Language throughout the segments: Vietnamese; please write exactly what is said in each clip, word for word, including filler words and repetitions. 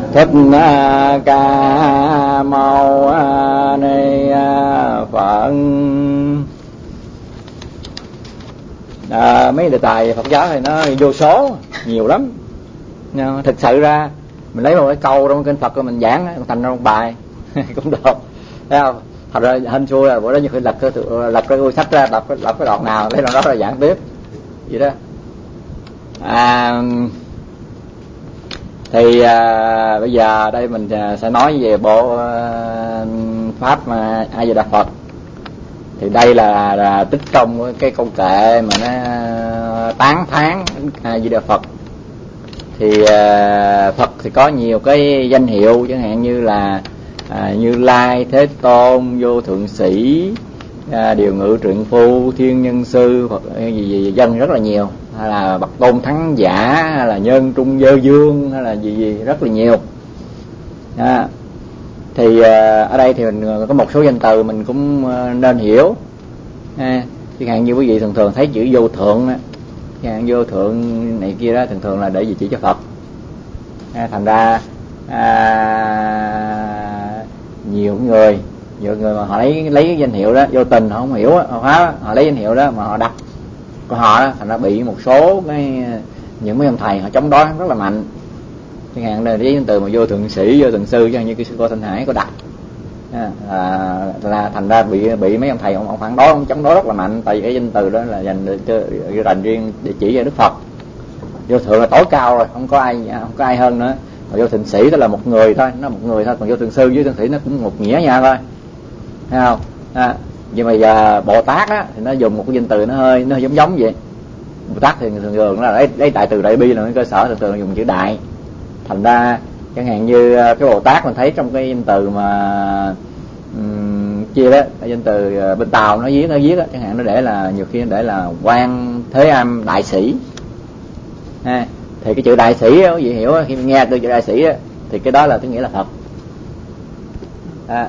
Thích Ca Mâu Ni Phật. À, mấy đề tài Phật giáo thì nó vô số nhiều lắm. Nhưng thực sự ra mình lấy một cái câu trong kinh Phật rồi mình giảng thành ra một bài cũng được, thấy không? Thật ra hên xui là bữa đó như phải lật cái lật cái cuốn sách ra, đọc cái đọc cái đoạn nào lấy đoạn đó rồi giảng tiếp vậy đó. À, thì à, bây giờ đây mình sẽ nói về bộ à, pháp mà A Di Đà Phật. Thì đây là, là tích trong cái câu kệ mà nó tán thán A Di Đà Phật. Thì à, Phật thì có nhiều cái danh hiệu, chẳng hạn như là à, Như Lai, Thế Tôn, Vô Thượng Sĩ, à, Điều Ngự Trượng Phu, Thiên Nhân Sư, Phật gì, gì, gì dân rất là nhiều, hay là Bậc Tôn Thắng Giả, hay là Nhân Trung Dơ Dương, hay là gì gì rất là nhiều. À, thì à, ở đây thì mình có một số danh từ mình cũng nên hiểu. À, chẳng hạn như quý vị thường thường thấy chữ vô thượng á, chẳng hạn vô thượng này kia đó thường thường là để gì chỉ cho Phật. À, thành ra à, nhiều người nhiều người mà họ lấy lấy cái danh hiệu đó vô tình họ không hiểu họ phá, họ lấy danh hiệu đó mà họ đặt của họ đó, thành ra bị một số cái những mấy ông thầy họ chống đối rất là mạnh. Chẳng hạn là cái từ mà vô thượng sĩ, vô thượng sư, chẳng hạn như cái sư Cô Thanh Hải có đặt à, là thành ra bị bị mấy ông thầy ông, ông phản đối, ông chống đối rất là mạnh, tại vì cái danh từ đó là dành cho dành riêng để chỉ cho Đức Phật. Vô thượng là tối cao rồi, không có ai không có ai hơn nữa. Mà vô thượng sĩ đó là một người thôi, nó một người thôi, còn vô thượng sư với thượng sĩ nó cũng một nghĩa nha thôi, thấy không? À, nhưng mà giờ Bồ Tát á thì nó dùng một cái danh từ nó hơi nó hơi giống giống vậy. Bồ Tát thì thường thường là lấy lấy đại từ đại bi là cái cơ sở, thường thường dùng chữ đại. Thành ra chẳng hạn như cái Bồ Tát mình thấy trong cái danh từ mà um, chia đó, cái danh từ bên Tàu nó viết nó viết đó, chẳng hạn nó để là nhiều khi nó để là Quan Thế Âm Đại Sĩ. À, thì cái chữ đại sĩ quý vị hiểu, khi mình nghe từ chữ đại sĩ á, thì cái đó là tức nghĩa là Phật. À,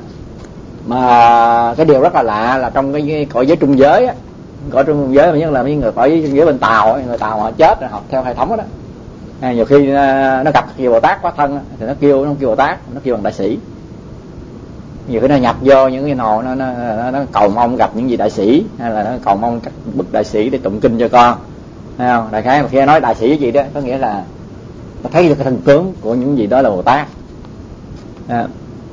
mà cái điều rất là lạ là trong cái cõi giới trung giới á, cõi trung giới mà nhất là mấy người cõi giới trung giới bên Tàu á, người Tàu họ chết rồi học theo hệ thống đó, đó. À, nhiều khi nó gặp Bồ Tát quá thân á, thì nó kêu nó không kêu Bồ Tát, nó kêu bằng đại sĩ. Nhiều khi nó nhập vô những cái nồi nó, nó, nó, nó cầu mong gặp những gì đại sĩ, hay là nó cầu mong các bậc đại sĩ để tụng kinh cho con. Thấy không? Đại khái mà khi nói đại sĩ cái gì đó có nghĩa là ta thấy được cái thân tướng của những gì đó là Bồ Tát. À,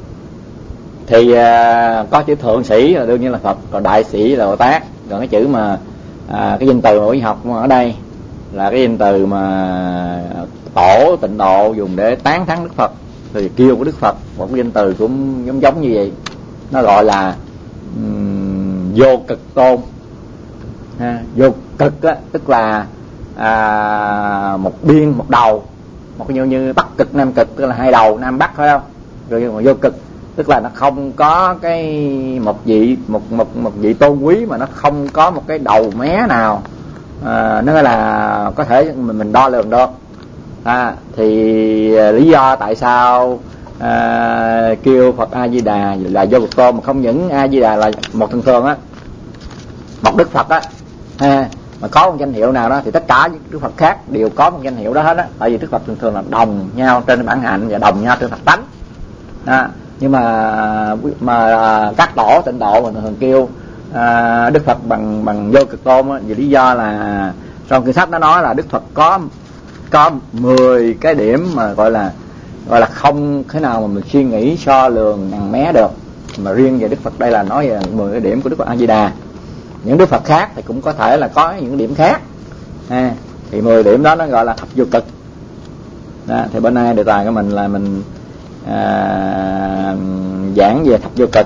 thì à, có chữ thượng sĩ là đương nhiên là Phật, còn đại sĩ là Bồ Tát. Còn cái chữ mà à, cái danh từ mà quý học ở đây là cái danh từ mà Tổ Tịnh Độ dùng để tán thán Đức Phật, thì kêu của Đức Phật một cái danh từ cũng giống giống như vậy, nó gọi là um, Vô Cực Tôn. Ha, vô cực á, tức là à, một biên một đầu, một như như Bắc Cực Nam Cực, tức là hai đầu Nam Bắc, phải không? Rồi mà vô cực tức là nó không có cái một vị một một một vị tôn quý mà nó không có một cái đầu mé nào, à, nó là có thể mình mình đo lường được. À, thì lý do tại sao à, kêu Phật A Di Đà là Vô Cực Tôn, mà không những A Di Đà là một thường thường á, một Đức Phật á, à, mà có một danh hiệu nào đó thì tất cả những Đức Phật khác đều có một danh hiệu đó hết á. Tại vì Đức Phật thường thường là đồng nhau trên bản hạnh và đồng nhau trên Phật tánh. À, nhưng mà mà các tổ Tịnh Độ mà thường thường kêu à, Đức Phật bằng bằng Vô Cực Tôn á, vì lý do là trong kinh sách nó nói là Đức Phật có có mười cái điểm mà gọi là gọi là không thế nào mà mình suy nghĩ so lường ngàn mé được, mà riêng về Đức Phật đây là nói về mười cái điểm của Đức Phật A Di Đà. Những Đức Phật khác thì cũng có thể là có những điểm khác, à, thì mười điểm đó nó gọi là thập vô cực. Đó, thì bữa nay đề tài của mình là mình à, giảng về thập vô cực.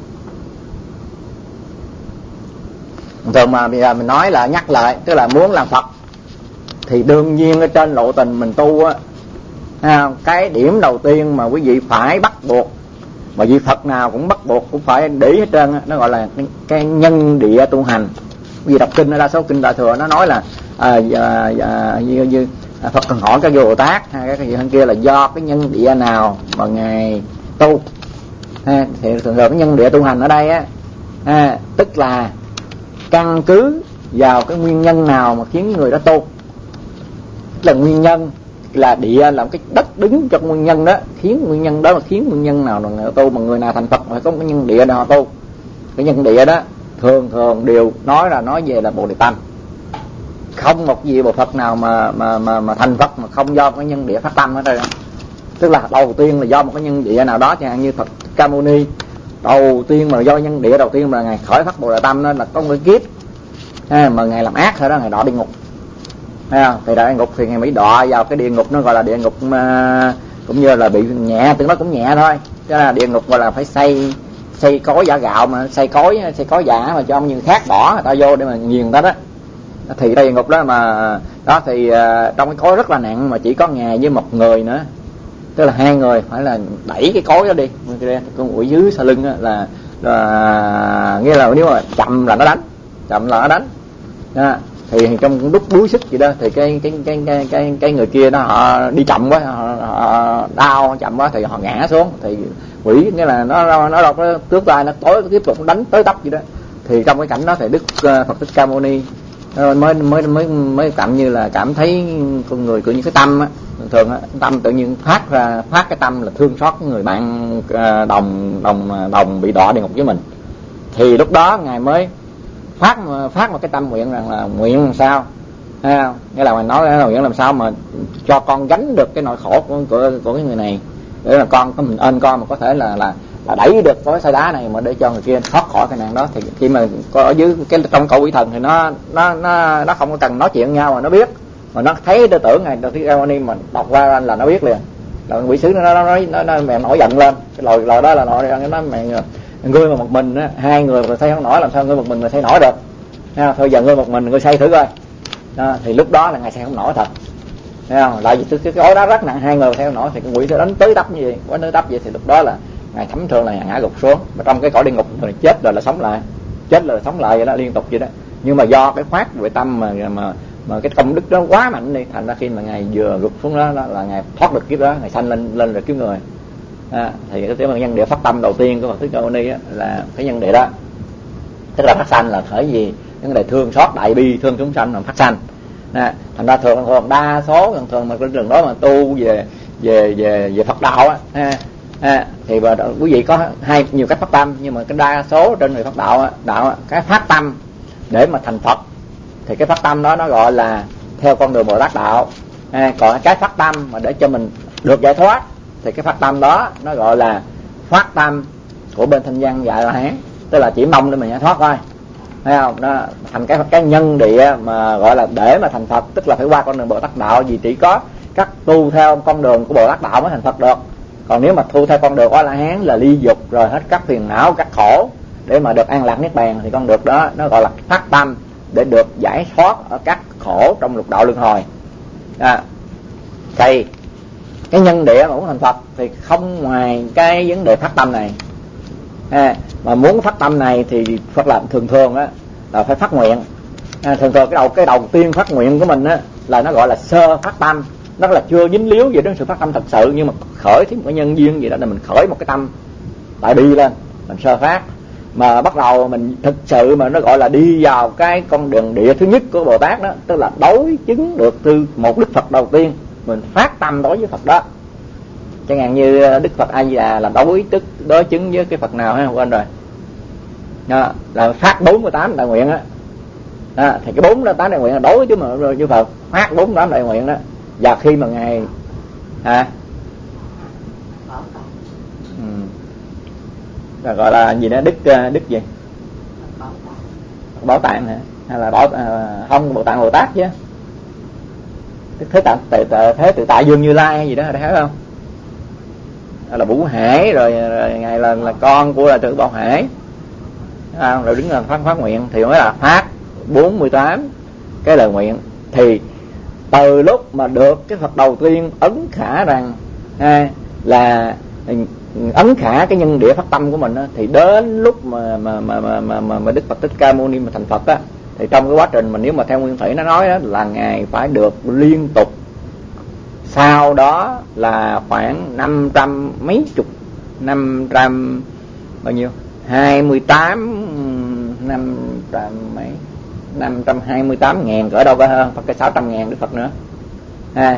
Thường mà bây giờ mình nói là nhắc lại, tức là muốn làm Phật thì đương nhiên ở trên lộ trình mình tu á, à, cái điểm đầu tiên mà quý vị phải bắt buộc, mà vị Phật nào cũng bắt buộc cũng phải để hết trơn á, nó gọi là cái, cái nhân địa tu hành. Vì đọc kinh, đa số kinh Đại Thừa nó nói là à, à, à, như, như à, Phật cần hỏi các Bồ Tát hay các vị hơn kia là do cái nhân địa nào mà ngài tu, à, thì thường thường cái nhân địa tu hành ở đây á, à, tức là căn cứ vào cái nguyên nhân nào mà khiến người đó tu, tức là nguyên nhân là địa là một cái đất đứng cho nguyên nhân đó, khiến nguyên nhân đó là khiến nguyên nhân nào là tu, mà người nào thành Phật phải có cái nhân địa nào tu. Cái nhân địa đó thường thường đều nói là nói về là Bồ Đề Tâm. Không một vị Bồ Phật nào mà mà mà mà thành Phật mà không do cái nhân địa phát tâm hết rồi. Tức là đầu tiên là do một cái nhân địa nào đó, chẳng hạn như Phật Ca Mâu Ni, đầu tiên mà do nhân địa đầu tiên là ngài khởi phát Bồ Đề Tâm đó là có một cái kiếp à, mà ngài làm ác thôi đó, ngài đọa địa ngục. À, thì đại ngục thì ngài mới đọa vào cái địa ngục, nó gọi là địa ngục mà cũng như là bị nhẹ, tương đối cũng nhẹ thôi. Chứ là địa ngục gọi là phải xây xây cối giả gạo, mà xây cối xây cối giả mà cho ông như khác đỏ người ta vô để mà nghiền người ta đó. Thì địa ngục đó mà đó thì uh, trong cái cối rất là nặng, mà chỉ có ngài với một người nữa, tức là hai người phải là đẩy cái cối đó đi. Con quỷ dưới sau lưng đó là, là nghĩa là nếu mà chậm là nó đánh, chậm là nó đánh đó. Thì trong lúc đuối sức gì đó thì cái cái cái cái cái, cái người kia đó họ đi chậm quá, họ, họ đau chậm quá thì họ ngã xuống, thì quỷ nghĩa là nó nó đâu có tước tay, nó tối tiếp tục đánh tới tấp gì đó. Thì trong cái cảnh đó thì Đức Phật Thích Ca Mâu Ni mới mới mới mới cảm như là cảm thấy con người của những cái tâm á, thường á, tâm tự nhiên phát ra phát cái tâm là thương xót người bạn đồng đồng đồng bị đọa địa ngục với mình. Thì lúc đó ngài mới phát phát một cái tâm nguyện rằng là nguyện làm sao, thấy không? Nghĩa là mình nói là nguyện làm sao mà cho con gánh được cái nỗi khổ của của, của cái người này, để là con có mình ơn con mà có thể là là là đẩy được cái xây đá này mà để cho người kia thoát khỏi cái nạn đó. Thì khi mà có ở dưới cái trong cõi quỷ thần thì nó nó nó nó không có cần nói chuyện nhau mà nó biết, mà nó thấy tư tưởng này Đức Thích Ca Mâu Ni mà đọc qua là nó biết liền. Là quỷ sứ nó nó nói nó, nó mẹ nổi giận lên, cái lời lời đó là nổi nó mẹ ngươi mà một mình á, hai người mà xây không nổi, làm sao ngươi một mình mà xây nổi được? Ha, thôi giờ ngươi một mình ngươi xây thử coi. Đó, thì lúc đó là ngài xây không nổi thật. Thấy không? Lại vì cái gối đó rất nặng, hai người xây không nổi thì cái quỷ sẽ đánh tới tấp như vậy, quá tới tấp vậy thì lúc đó là ngài thấm thương là ngã gục xuống. Mà trong cái cõi địa ngục rồi chết rồi là sống lại, chết rồi là sống lại vậy đó, liên tục vậy đó. Nhưng mà do cái phát về tâm mà mà mà cái công đức đó quá mạnh đi, thành ra khi mà ngài vừa gục xuống đó, đó là ngài thoát được kiếp đó, ngài sanh lên lên được kiếp người. À, thì cái tiếng nhân địa phát tâm đầu tiên của Phật Thích Ca Mâu Ni á, là cái nhân địa đó, tức là phát sanh là khởi gì vấn đề thương xót đại bi, thương chúng sanh mà phát sanh. À, thành ra thường thường đa số thường thường mà cái trường đó mà tu về về về về Phật đạo á, à, à, thì bà, quý vị có hai nhiều cách phát tâm, nhưng mà cái đa số trên người Phật đạo á, đạo á, cái phát tâm để mà thành Phật thì cái phát tâm đó nó gọi là theo con đường Bồ Tát đạo. À, còn cái phát tâm mà để cho mình được giải thoát thì cái phát tâm đó nó gọi là phát tâm của bên Thanh Văn và A La Hán, tức là chỉ mong để mình giải thoát thôi, thấy không? Nó thành cái cái nhân địa mà gọi là để mà thành Phật, tức là phải qua con đường Bồ Tát đạo, vì chỉ có các tu theo con đường của Bồ Tát đạo mới thành Phật được. Còn nếu mà tu theo con đường của A La Hán là ly dục rồi hết các phiền não, các khổ để mà được an lạc niết bàn, thì con đường đó nó gọi là phát tâm để được giải thoát ở các khổ trong lục đạo luân hồi. À, thì cái nhân địa mà muốn thành Phật thì không ngoài cái vấn đề phát tâm này. À, mà muốn phát tâm này thì Phật làm thường thường á là phải phát nguyện. À, thường thường cái đầu cái đầu tiên phát nguyện của mình á là nó gọi là sơ phát tâm, nó là chưa dính líu gì đến sự phát tâm thật sự, nhưng mà khởi thêm một cái nhân duyên gì đó là mình khởi một cái tâm tại đi lên, mình sơ phát. Mà bắt đầu mình thực sự mà nó gọi là đi vào cái con đường địa thứ nhất của Bồ Tát đó, tức là đối chứng được từ một Đức Phật đầu tiên, mình phát tâm đối với Phật đó. Chẳng hạn như Đức Phật A Di Đà là đối tức đối chứng với cái Phật nào hay không quên rồi đó, là phát bốn mươi tám đại nguyện á. Đó, thì cái bốn mươi tám đại nguyện là đối chứ mà với Phật phát bốn mươi tám đại nguyện đó. Và khi mà ngài à, ừ, là gọi là gì đó, đức đức gì Bảo Tạng hả, hay là bảo à, không Bảo Tạng Bồ Tát chứ, Đức Thế Tạng Thế, Thế Tự Tại Dương Như Lai hay gì đó, thấy không? Là Vũ Hải rồi, rồi ngài là là con của là Tử Bảo Hải, à, rồi đứng là phát phát nguyện thì mới là phát bốn mươi tám cái lời nguyện. Thì từ lúc mà được cái Phật đầu tiên ấn khả rằng à, là ấn khả cái nhân địa phát tâm của mình á, thì đến lúc mà mà mà mà mà, mà Đức Phật Thích Ca Mâu Ni mà thành Phật á, thì trong cái quá trình mà nếu mà theo nguyên thủy nó nói đó, là ngài phải được liên tục sau đó là khoảng năm trăm mấy chục năm trăm bao nhiêu hai mươi tám năm trăm mấy năm trăm hai mươi tám ngàn cỡ đâu có hơn Phật cái sáu trăm ngàn Đức Phật nữa. À,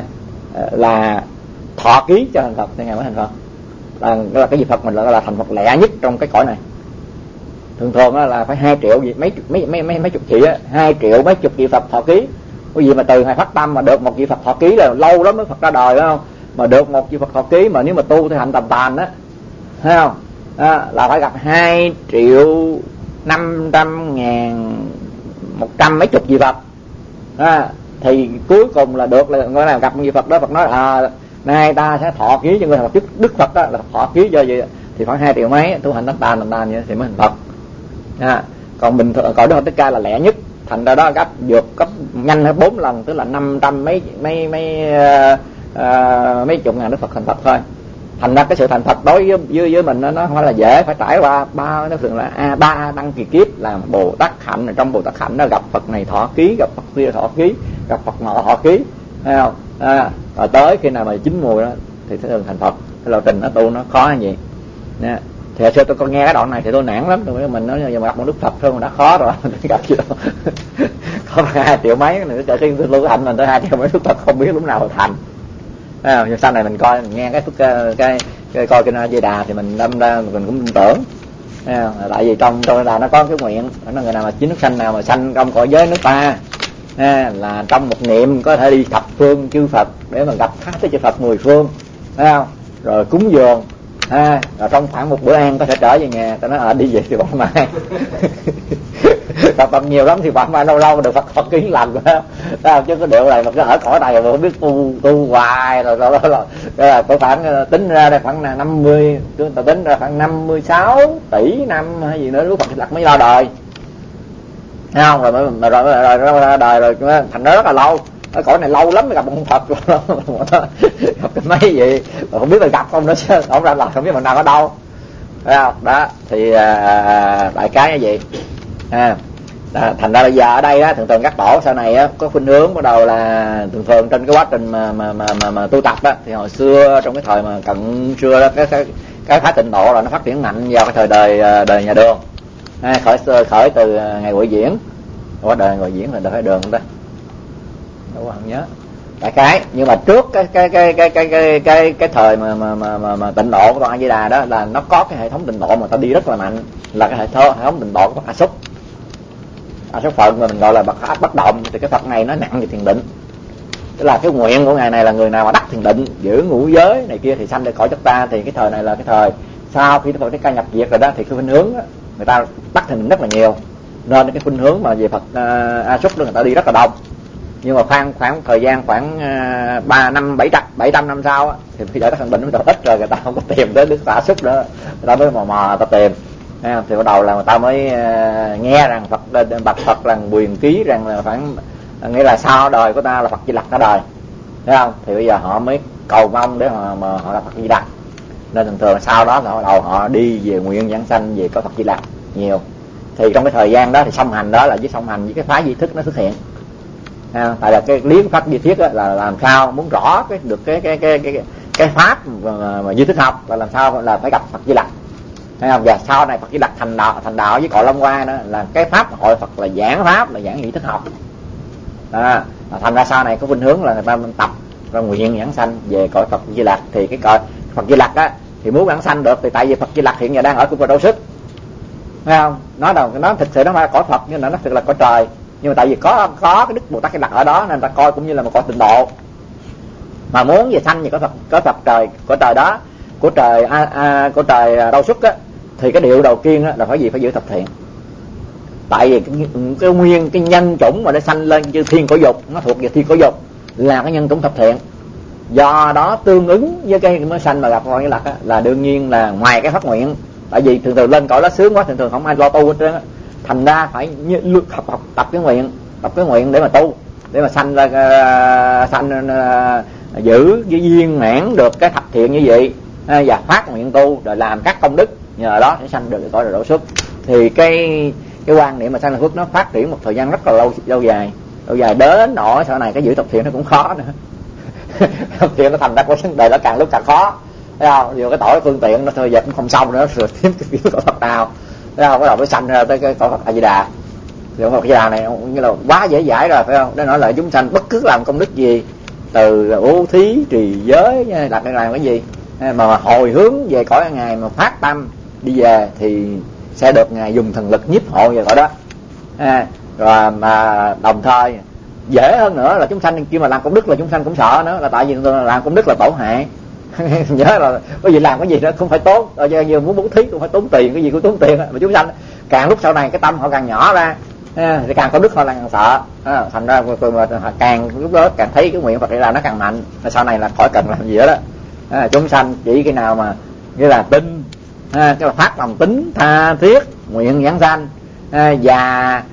là thọ ký cho thành Phật thì ngài mới thành Phật. Là, là cái gì Phật mình là, là thành Phật lẻ nhất trong cái cõi này. Thường thường là phải hai triệu gì mấy mấy mấy mấy mấy chục vị á, hai triệu mấy chục vị Phật thọ ký. Cái gì mà từ ngày phát tâm mà được một vị Phật thọ ký là lâu lắm mới Phật ra đời, phải không? Mà được một vị Phật thọ ký mà nếu mà tu thì hành tầm tàn đó, thấy không? À, là phải gặp hai triệu năm trăm ngàn một trăm mấy chục vị Phật. À, thì cuối cùng là được là người nào gặp một vị Phật đó, Phật nói à nay ta sẽ thọ ký cho người nào chức Đức Phật đó, là thọ ký cho vậy thì khoảng hai triệu mấy tu hành tầm tàn tầm tàn vậy thì mới thành Phật. À, còn bình thường cõi Đức Phật Thích Ca là lẻ nhất, thành ra đó gấp vượt cấp nhanh hơn bốn lần, tức là năm trăm mấy mấy mấy uh, uh, mấy chục ngàn Đức Phật thành Phật thôi. Thành ra cái sự thành Phật đối với với, với mình nó, nó không phải là dễ, phải trải qua ba nó thường là a ba đăng kỳ kiếp, là Bồ Tát hạnh. Trong Bồ Tát hạnh nó gặp Phật này thọ ký, gặp Phật kia thọ ký, gặp Phật nọ thọ ký, thấy không? À, rồi tới khi nào mà chín mùi đó thì sẽ được thành Phật. Cái lộ trình nó tu nó khó như vậy. Nè. Thì hồi xưa tôi có nghe cái đoạn này thì tôi nản lắm, tôi mình nói giờ mà gặp một Đức Phật thôi mà đã khó rồi, mình gặp gì đâu. Có hai triệu mấy nữa, chờ khi tôi lưu hạnh mình tới hai triệu mấy Đức Phật không biết lúc nào thành. À, nhưng sau này mình coi mình nghe cái phước cái, cái, cái coi kinh A Di Đà thì mình đâm ra mình cũng tin tưởng. À, tại vì trong trong là nó có cái nguyện, nó người nào mà chín nước sanh nào mà sanh trong cõi giới nước ta, à, là trong một niệm có thể đi thập phương chư Phật để mà gặp hết cái chư Phật mười phương, thấy không? Rồi cúng dường. À, rồi trong khoảng một bữa ăn có thể trở về nhà, tao nói ở đi về thì bỏ mai. Phật Phật nhiều lắm thì bỏ mai lâu lâu được Phật Phật ký lần đó, chứ có điều này mà cứ ở cõi này mà không biết tu tu hoài rồi rồi rồi, rồi tôi khoảng tính ra đây khoảng là năm mươi, chúng ta tính ra khoảng năm mươi sáu tỷ năm hay gì nữa Đức Phật Thích Lạc mới ra đời, thấy không? Rồi mới rồi rồi ra đời rồi thành ra rất là lâu. Ở cõi này lâu lắm mới gặp một Phật rồi. Gặp cái mấy gì mà không biết là gặp không nữa chứ không ra là không biết mình nào ở đâu, thấy không? Đó thì à, đại cái như vậy. À, à, thành ra bây giờ ở đây á, thường thường các tổ sau này á, có khuynh hướng bắt đầu là thường thường trên cái quá trình mà mà mà mà, mà tu tập á, thì hồi xưa trong cái thời mà cận xưa đó, cái cái cái phái tịnh độ là nó phát triển mạnh vào cái thời đời đời nhà Đường. À, khởi khởi từ ngày Huệ Diễn. Có đời Huệ Diễn là đời Đường không ta? Đâu không nhớ. Đại cái, nhưng mà trước cái cái cái cái cái cái cái cái thời mà mà mà mà, mà tịnh độ của Toàn A Di Đà đó là nó có cái hệ thống tịnh độ mà ta đi rất là mạnh, là cái hệ thống hệ thống tịnh độ của A Xúc. A Xúc Phật mà mình gọi là bậc bất động, thì cái Phật này nó nặng về thiền định. Tức là cái nguyện của ngài này là người nào mà đắc thiền định, giữ ngũ giới này kia thì sanh để cõi chúng ta. Thì cái thời này là cái thời sau khi Đức Phật Thích Ca nhập diệt rồi đó, thì cái khuynh hướng đó, người ta đắc thiền định rất là nhiều, nên cái khuynh hướng mà về Phật uh, A Xúc đó người ta đi rất là đông. Nhưng mà khoảng khoảng thời gian khoảng ba uh, năm bảy trăm bảy trăm năm sau á, thì khi đợi đắc thiền định mới ít rồi, người ta không có tìm tới Đức A Xúc nữa, người ta mới mò mò người ta tìm. Thì bắt đầu là người ta mới uh, nghe rằng Phật bạch Phật rằng quyền ký rằng là khoảng nghĩa là sau đời của ta là Phật Di Lặc ra đời, thấy không? Thì bây giờ họ mới cầu mong để họ mà họ là Phật Di Lặc, nên thường thường sau đó là bắt đầu họ đi về nguyện giảng sanh về có Phật Di Lặc nhiều. Thì trong cái thời gian đó thì song hành đó là với song hành với cái phái di thức nó xuất hiện. À, tại là cái lý pháp di thiết là làm sao muốn rõ cái được cái cái cái cái cái pháp mà, mà di thức học là làm sao là phải gặp Phật Di Lặc, thấy không? Và sau này Phật Di Lặc thành đạo thành đạo với cội Long Hoa đó là cái pháp hội Phật là giảng pháp là giảng di thức học. À, thành ra sau này có khuynh hướng là người ta tập ra nguyện giảng sanh về cõi Phật Di Lặc. Thì cái cõi Phật Di Lặc á thì muốn giảng sanh được thì tại vì Phật Di Lặc hiện giờ đang ở cung Đâu Sức, thấy không? Nói đâu nó thực sự nó phải cõi Phật nhưng mà nó thực là cõi trời, nhưng mà tại vì có có cái Đức Bồ Tát Di Lặc ở đó nên ta coi cũng như là một cõi tịnh độ. Mà muốn về sanh thì có Phật có Phật trời cõi trời đó của trời a, a, của trời Đâu Xuất á, thì cái điều đầu tiên á là phải gì phải giữ thập thiện. Tại vì cái, cái nguyên cái nhân chủng mà nó sanh lên như thiên cổ dục, nó thuộc về thiên cổ dục là cái nhân chủng thập thiện. Do đó tương ứng với cái mới sanh mà gặp con Di Lặc á, là đương nhiên là ngoài cái phát nguyện, tại vì thường thường lên cõi đó sướng quá, thường thường không ai lo tu hết trơn á, thành ra phải như, học học tập cái nguyện, tập cái nguyện để mà tu, để mà sanh ra uh, sanh uh, giữ với viên mãn được cái thập thiện như vậy, uh, và phát nguyện tu rồi làm các công đức, nhờ đó sẽ sanh được cái cõi Đâu Xuất. Thì cái cái quan niệm mà sanh là phước nó phát triển một thời gian rất là lâu lâu dài lâu dài đến nỗi sau này cái giữ thập thiện nó cũng khó nữa. Thập thiện nó thành ra cái vấn đề nó càng lúc càng khó, thấy không? Dù cái tội phương tiện nó thôi giờ cũng không xong nữa, rồi kiếm cái cõi Phật nào, thấy không? Bắt đầu mới sanh ra tới cái cõi Phật A Di Đà. Thì Phật A Di Đà này như là quá dễ dãi rồi, phải không? Để nói lại chúng sanh bất cứ làm công đức gì từ bố thí trì giới là cái làm cái gì mà, mà hồi hướng về cõi Ngài mà phát tâm đi về thì sẽ được Ngài dùng thần lực nhiếp hộ về cõi đó. À, rồi mà đồng thời dễ hơn nữa là chúng sanh khi mà làm công đức là chúng sanh cũng sợ nữa, là tại vì làm công đức là tổ hại. Nhớ là cái gì làm cái gì đó cũng phải tốn, rồi như muốn bố thí cũng phải tốn tiền, cái gì cũng tốn tiền mà chúng sanh càng lúc sau này cái tâm họ càng nhỏ ra, à, thì càng có đức họ là càng sợ, à, thành ra càng lúc đó càng thấy cái nguyện Phật này là nó càng mạnh, sau này là khỏi cần làm gì đó. À, chúng sanh chỉ khi nào mà như là tin, à, cái là phát lòng tính tha thiết nguyện giảng sanh, à, và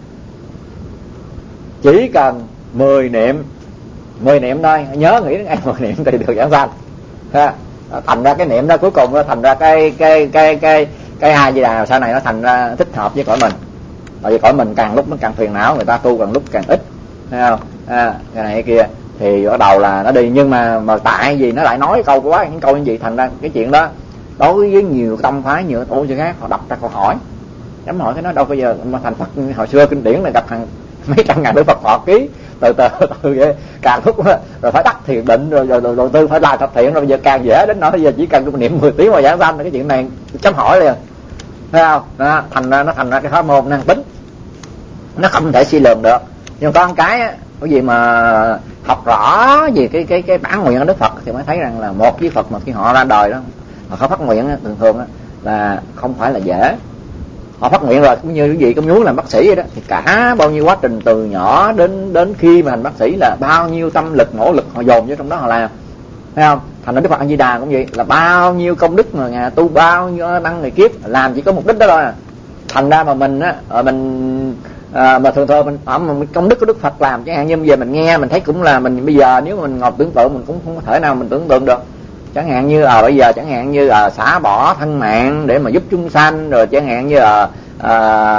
chỉ cần mười niệm mười niệm thôi, nhớ nghĩ đến ai mười niệm thì được giảng sanh. À, thành ra cái niệm đó cuối cùng nó thành ra cái cái cái cái cái hai gì đà sau này nó thành ra thích hợp với cõi mình. Tại vì cõi mình càng lúc nó càng phiền não, người ta tu càng lúc càng ít, thấy không? À, cái này cái kia thì bắt đầu là nó đi, nhưng mà mà tại vì nó lại nói câu quá những câu như vậy, thành ra cái chuyện đó đối với nhiều tông phái nhiều tổ chức khác họ đặt ra câu hỏi, dám hỏi cái nó đâu bây giờ mà thành Phật hồi xưa kinh điển này gặp hàng mấy trăm ngàn đức Phật họ ký từ từ từ vậy, càng lúc rồi phải đắc thiền định rồi rồi đầu tư phải làm thập thiện, rồi bây giờ càng dễ đến nỗi bây giờ chỉ cần niệm mười tiếng mà giảng sanh, cái chuyện này chấm hỏi liền, thấy không? Đó, thành ra nó thành ra cái pháp môn năng tính nó không thể suy lường được. Nhưng có một cái á, cái gì mà học rõ về cái cái cái bản nguyện của Đức Phật thì mới thấy rằng là một với Phật mà khi họ ra đời đó họ không phát nguyện thường thường đó, là không phải là dễ. Họ phát nguyện rồi cũng như cái gì cũng muốn làm bác sĩ vậy đó, thì cả bao nhiêu quá trình từ nhỏ đến đến khi mà thành bác sĩ là bao nhiêu tâm lực nỗ lực họ dồn vô trong đó họ làm, thấy không? Thành ra Đức Phật A Di Đà cũng vậy, là bao nhiêu công đức mà Ngài tu bao nhiêu năng ngày kiếp làm chỉ có mục đích đó thôi. Thành ra mà mình á, mình à, mà thường thường mình ở mà công đức của Đức Phật làm, chẳng hạn như bây giờ mình nghe mình thấy cũng là mình bây giờ nếu mà mình ngồi tưởng tượng mình cũng không có thể nào mình tưởng tượng được. Chẳng hạn như à, bây giờ chẳng hạn như à, xả bỏ thân mạng để mà giúp chúng sanh, rồi chẳng hạn như à, à,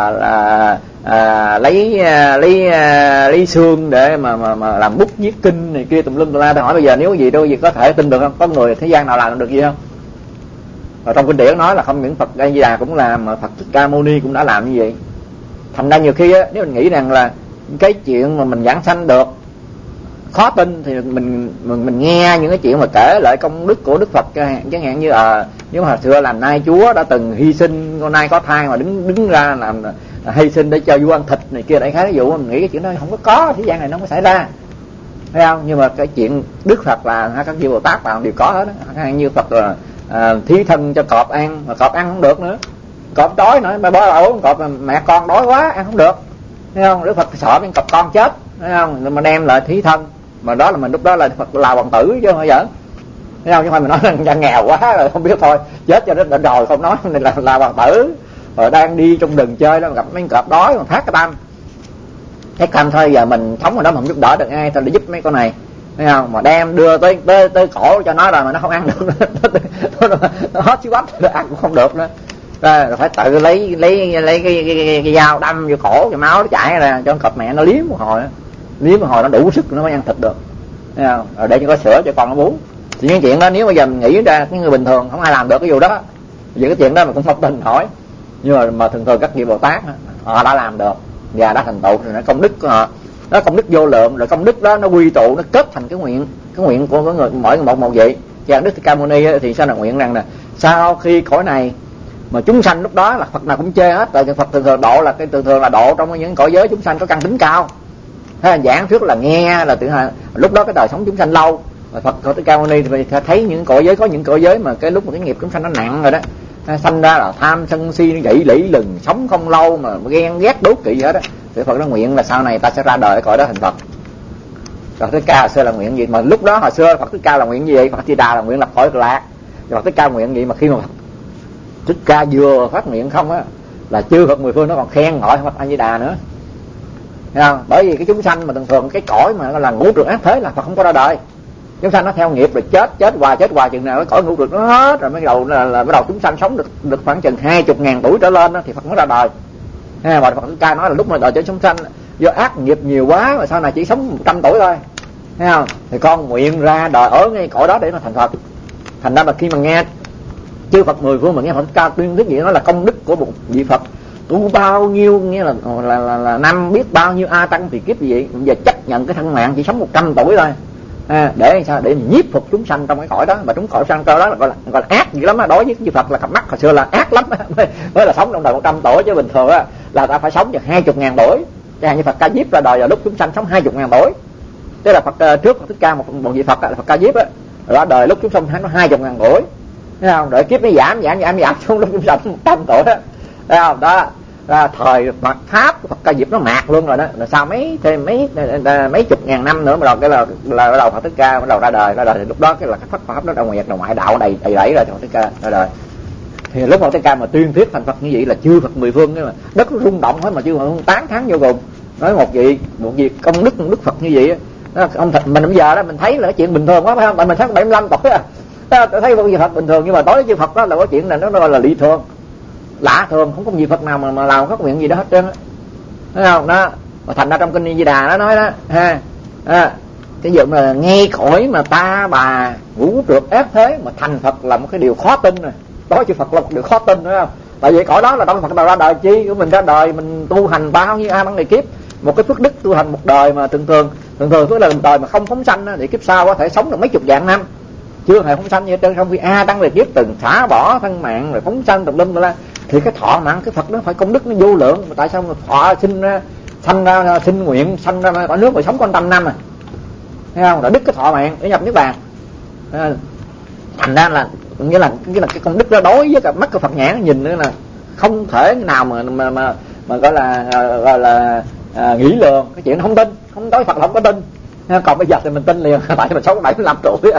à, à, lấy à, lấy à, lấy xương để mà mà, mà làm bút viết kinh này kia tùm lum tùm la. Tôi hỏi bây giờ nếu gì đâu gì có thể tin được không? Có người thế gian nào làm được gì không? Và trong kinh điển nói là không những Phật A Di Đà cũng làm, mà Phật Thích Ca Mâu Ni cũng đã làm như vậy. Thành ra nhiều khi á, nếu mình nghĩ rằng là cái chuyện mà mình giảng sanh được khó tin thì mình mình mình nghe những cái chuyện mà kể lại công đức của Đức Phật, chẳng hạn như à, nếu mà hồi xưa làm nai chúa đã từng hy sinh con nai có thai mà đứng đứng ra làm hy sinh để cho vua ăn thịt này kia, đại khái ví dụ mình nghĩ cái chuyện đó không có có thế gian này nó không có xảy ra, thấy không? Nhưng mà cái chuyện Đức Phật là các vị Bồ Tát làm đều có hết đó. Chẳng hạn như Phật là à, thí thân cho cọp ăn mà cọp ăn không được nữa, cọp đói nữa, mà bó ổ cọp mẹ con đói quá ăn không được, thấy không? Đức Phật sợ những cọp con chết, thấy không? Mà đem lại thí thân, mà đó là mình lúc đó là Phật là hoàng tử chứ không phải giỡn, thấy không? Nhưng mà mình nói là nghèo quá rồi không biết thôi chết cho nó rồi không nói này là là hoàng tử, rồi đang đi trong rừng chơi đó gặp mấy cọp đói mà phát cái tâm, thấy tâm thôi giờ mình sống ở đó mà không giúp đỡ được ai thôi để giúp mấy con này, thấy không? Mà đem đưa tới tới tới cổ cho nó rồi mà nó không ăn được nó hết chứ bắp ăn cũng không được nữa, rồi phải tự lấy lấy lấy cái, cái, cái, cái dao đâm vô cổ cho máu nó chảy ra cho con cọp mẹ nó liếm một hồi, liếm một hồi nó đủ sức nó mới ăn thịt được, thấy không? Rồi để cho có sữa cho con nó bú. Thì những chuyện đó nếu bây giờ mình nghĩ ra cái người bình thường không ai làm được cái vụ đó, vì cái chuyện đó mà cũng không tin hỏi, nhưng mà, mà thường thường các vị Bồ Tát họ đã làm được và đã thành tựu rồi, nó công đức của họ nó công đức vô lượng, rồi công đức đó nó quy tụ nó kết thành cái nguyện cái nguyện của người mỗi một một vị. Và Đức Thích Ca Mâu Ni thì sao là nguyện rằng là sau khi cõi này mà chúng sanh lúc đó là Phật nào cũng chê hết, tại vì Phật thường thường độ là cái thường thường là độ trong những cõi giới chúng sanh có căn tính cao. Thế là giảng trước là nghe là tự hào, lúc đó cái đời sống chúng sanh lâu, mà Phật Thích Ca Mâu Ni thì thấy những cõi giới có những cõi giới mà cái lúc mà cái nghiệp chúng sanh nó nặng rồi đó, sanh ra là tham sân si nó dậy lỉ lừng, sống không lâu mà ghen ghét đố kỵ hết đó, thì Phật nó nguyện là sau này ta sẽ ra đời ở cõi đó thành Phật. Phật Thích Ca hồi xưa là nguyện gì mà lúc đó hồi xưa Phật Thích Ca là nguyện gì vậy? Phật Di Đà là nguyện lập cõi lạc. Phật Thích Ca nguyện gì mà khi mà Phật Thích Ca vừa phát nguyện không á là chư Phật mười phương nó còn khen ngợi Phật A Di Đà nữa, thấy không? Bởi vì cái chúng sanh mà thường thường cái cõi mà là ngũ trượt ác thế là Phật không có ra đời, chúng sanh nó theo nghiệp rồi chết chết hoài chết hoài chừng nào cái cõi ngũ trượt nó hết rồi mới đầu là, là bắt đầu chúng sanh sống được được khoảng chừng hai chục ngàn tuổi trở lên đó, thì Phật mới ra đời. Mà Phật Thích Ca nói là lúc mà đời cho chúng sanh do ác nghiệp nhiều quá mà sau này chỉ sống một trăm tuổi thôi, thấy không? Thì con nguyện ra đời ở ngay cõi đó để mà thành Phật. Thành ra mà khi mà nghe chư Phật mười phương mà nghe Phật Thích Ca tuyên thuyết gì nó là công đức của một vị Phật tu bao nhiêu nghĩa là là, là, là năm biết bao nhiêu a tăng thì kiếp gì vậy, bây giờ chấp nhận cái thân mạng chỉ sống một trăm tuổi thôi, À, để sao để nhiếp phục chúng sanh trong cái cõi đó, mà chúng cõi sanh đó là gọi là, gọi là ác dữ lắm á. Đối với chư Phật là cặp mắt hồi xưa là ác lắm mới, mới là sống trong đời một trăm tuổi, chứ bình thường á là ta phải sống được hai chục ngàn tuổi. Chẳng như Phật Ca Diếp ra đời là lúc chúng sanh sống hai chục ngàn tuổi, tức là Phật uh, trước Phật Thích Ca một một vị Phật là Phật Ca Diếp á, ra đời lúc chúng sanh nó hai chục ngàn tuổi, thấy không? Đợi kiếp nó giảm giảm giảm giảm xuống lúc chúng sanh một trăm tuổi đó, thấy không? Đó là thời Phật pháp Phật Ca Diếp nó mạt luôn rồi đó, là sau mấy thêm mấy mấy chục ngàn năm nữa mà đầu cái là là bắt đầu Phật Thích Ca bắt đầu ra đời ra đời thì lúc đó cái là cái Phật pháp nó đầu nguyệt đầu ngoại đạo đầy đầy đẩy rồi Phật Thích Ca ra đời. Thì lúc Phật Thích Ca mà tuyên thuyết thành Phật như vậy là chư Phật mười phương, cái mà đất nó rung động hết mà chư Phật tán thán vô cùng, nói một vị một vị công đức đức Phật như vậy đó, ông thật mình bây giờ đó mình thấy là cái chuyện bình thường quá phải không? Tại mình thấy bảy mươi lăm tuổi à, thấy một vị Phật bình thường, nhưng mà đối với chư Phật đó là có chuyện này nó gọi là lý thường, lạ thường, không có vị Phật nào mà mà làm có nguyện gì đó hết trơn á, thấy không? Đó mà thành ra trong kinh Di Đà nó nói đó ha, à, cái vụ mà nghe cõi mà ta bà ngũ trượt ép thế mà thành Phật là một cái điều khó tin rồi, đối với chư Phật là một điều khó tin, phải không? Tại vì cõi đó là đâu Phật nào ra đời chi, của mình ra đời mình tu hành bao nhiêu a bằng ngày kiếp, một cái phước đức tu hành một đời mà thường thường thường thường tức là một đời mà không phóng sanh á, thì kiếp sau có thể sống được mấy chục vạn năm chưa hề phóng sanh như trên, trong khi a tăng về kiếp từng xả bỏ thân mạng rồi phóng sanh tùm lum la, thì cái thọ mạng cái Phật nó phải công đức nó vô lượng, mà tại sao mà thọ sinh ra sanh ra sinh nguyện sanh ra cõi nước mà sống có trăm năm à, thấy không? Là đức cái thọ mạng để nhập niết bàn, à, thành ra là nghĩa là cái là cái công đức đó đối với cả mắt cái Phật nhãn nhìn nữa là không thể nào mà mà mà, mà gọi là gọi là à, nghĩ lường cái chuyện không tin, không đối Phật là không có tin. Còn bây giờ thì mình tin liền, tại mình sống bảy mươi lăm tuổi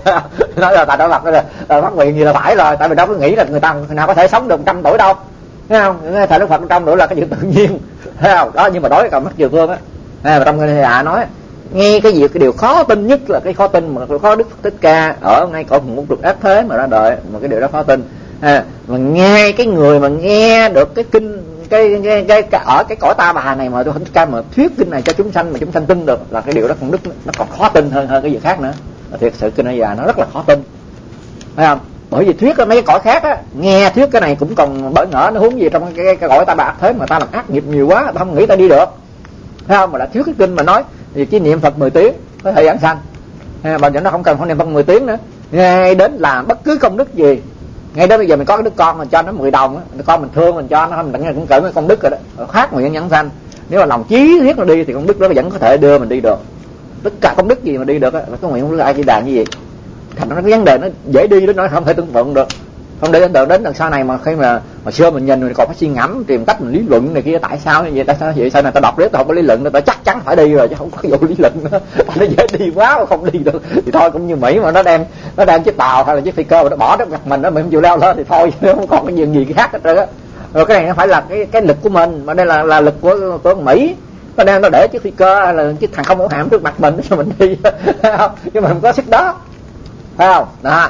nói là tại đó Phật là phát nguyện gì là phải rồi, tại mình đâu có nghĩ là người ta người nào có thể sống được trăm tuổi đâu, thấy không? Thời Đức Phật trăm tuổi là cái chuyện tự nhiên, thấy không? Đó, nhưng mà đối với cả mắt Dược Vương á, mà trong cái hạ nói nghe cái việc cái điều khó tin nhất là cái khó tin mà khó Đức Phật Thích Ca ở ngay cõi một trục ép thế mà ra đời, mà cái điều đó khó tin. À, mà nghe cái người mà nghe được cái kinh cái, cái, cái, cái ở cái cõi ta bà này mà tôi Thích Ca mà thuyết kinh này cho chúng sanh mà chúng sanh tin được là cái điều đó còn đức nó còn khó tin hơn hơn cái gì khác nữa. Thiệt sự kinh này già nó rất là khó tin, phải không? Bởi vì thuyết ở mấy cái cõi khác á, nghe thuyết cái này cũng còn bỡ ngỡ, nó huống gì trong cái, cái, cái cõi ta bà thế mà ta làm ác nghiệp nhiều quá, ta không nghĩ ta đi được, thấy không? Mà đã thuyết cái kinh mà nói thì chỉ niệm Phật mười tiếng có thể giảng sanh, bây giờ nó không cần phải niệm Phật mười tiếng nữa, ngay đến làm bất cứ công đức gì, ngay đến bây giờ mình có cái đứa con mình cho nó mười đồng á, đứa con mình thương mình cho nó, mình tận cũng cỡ cái công đức rồi đó, khác nguyện giảng sanh. Nếu mà lòng chí thiết nó đi thì công đức đó vẫn có thể đưa mình đi được, tất cả công đức gì mà đi được á là cái nguyện của A Di Đà như vậy. Thành ra cái vấn đề nó dễ đi đến nó không thể tưởng tượng được, không để đến được đến lần sau này mà khi mà mà xưa mình nhìn mình còn phải suy ngẫm tìm cách mình lý luận này kia, tại sao như vậy, tại sao vậy, sau này ta đọc riết ta không có lý luận nữa, ta chắc chắn phải đi rồi chứ không có vụ lý luận nữa. Nó dễ đi quá mà không đi được thì thôi, cũng như Mỹ mà nó đem nó đem chiếc tàu hay là chiếc phi cơ mà nó bỏ trước mặt mình đó, mình không chịu leo lên thì thôi, nó không còn cái gì gì khác hết trơn á. Rồi cái này nó phải là cái cái lực của mình, mà đây là là lực của của Mỹ, nó đem nó để chiếc phi cơ hay là chiếc thằng không mẫu hạm trước mặt mình cho mình đi, không? Nhưng mà không có sức đó, phải không? Đó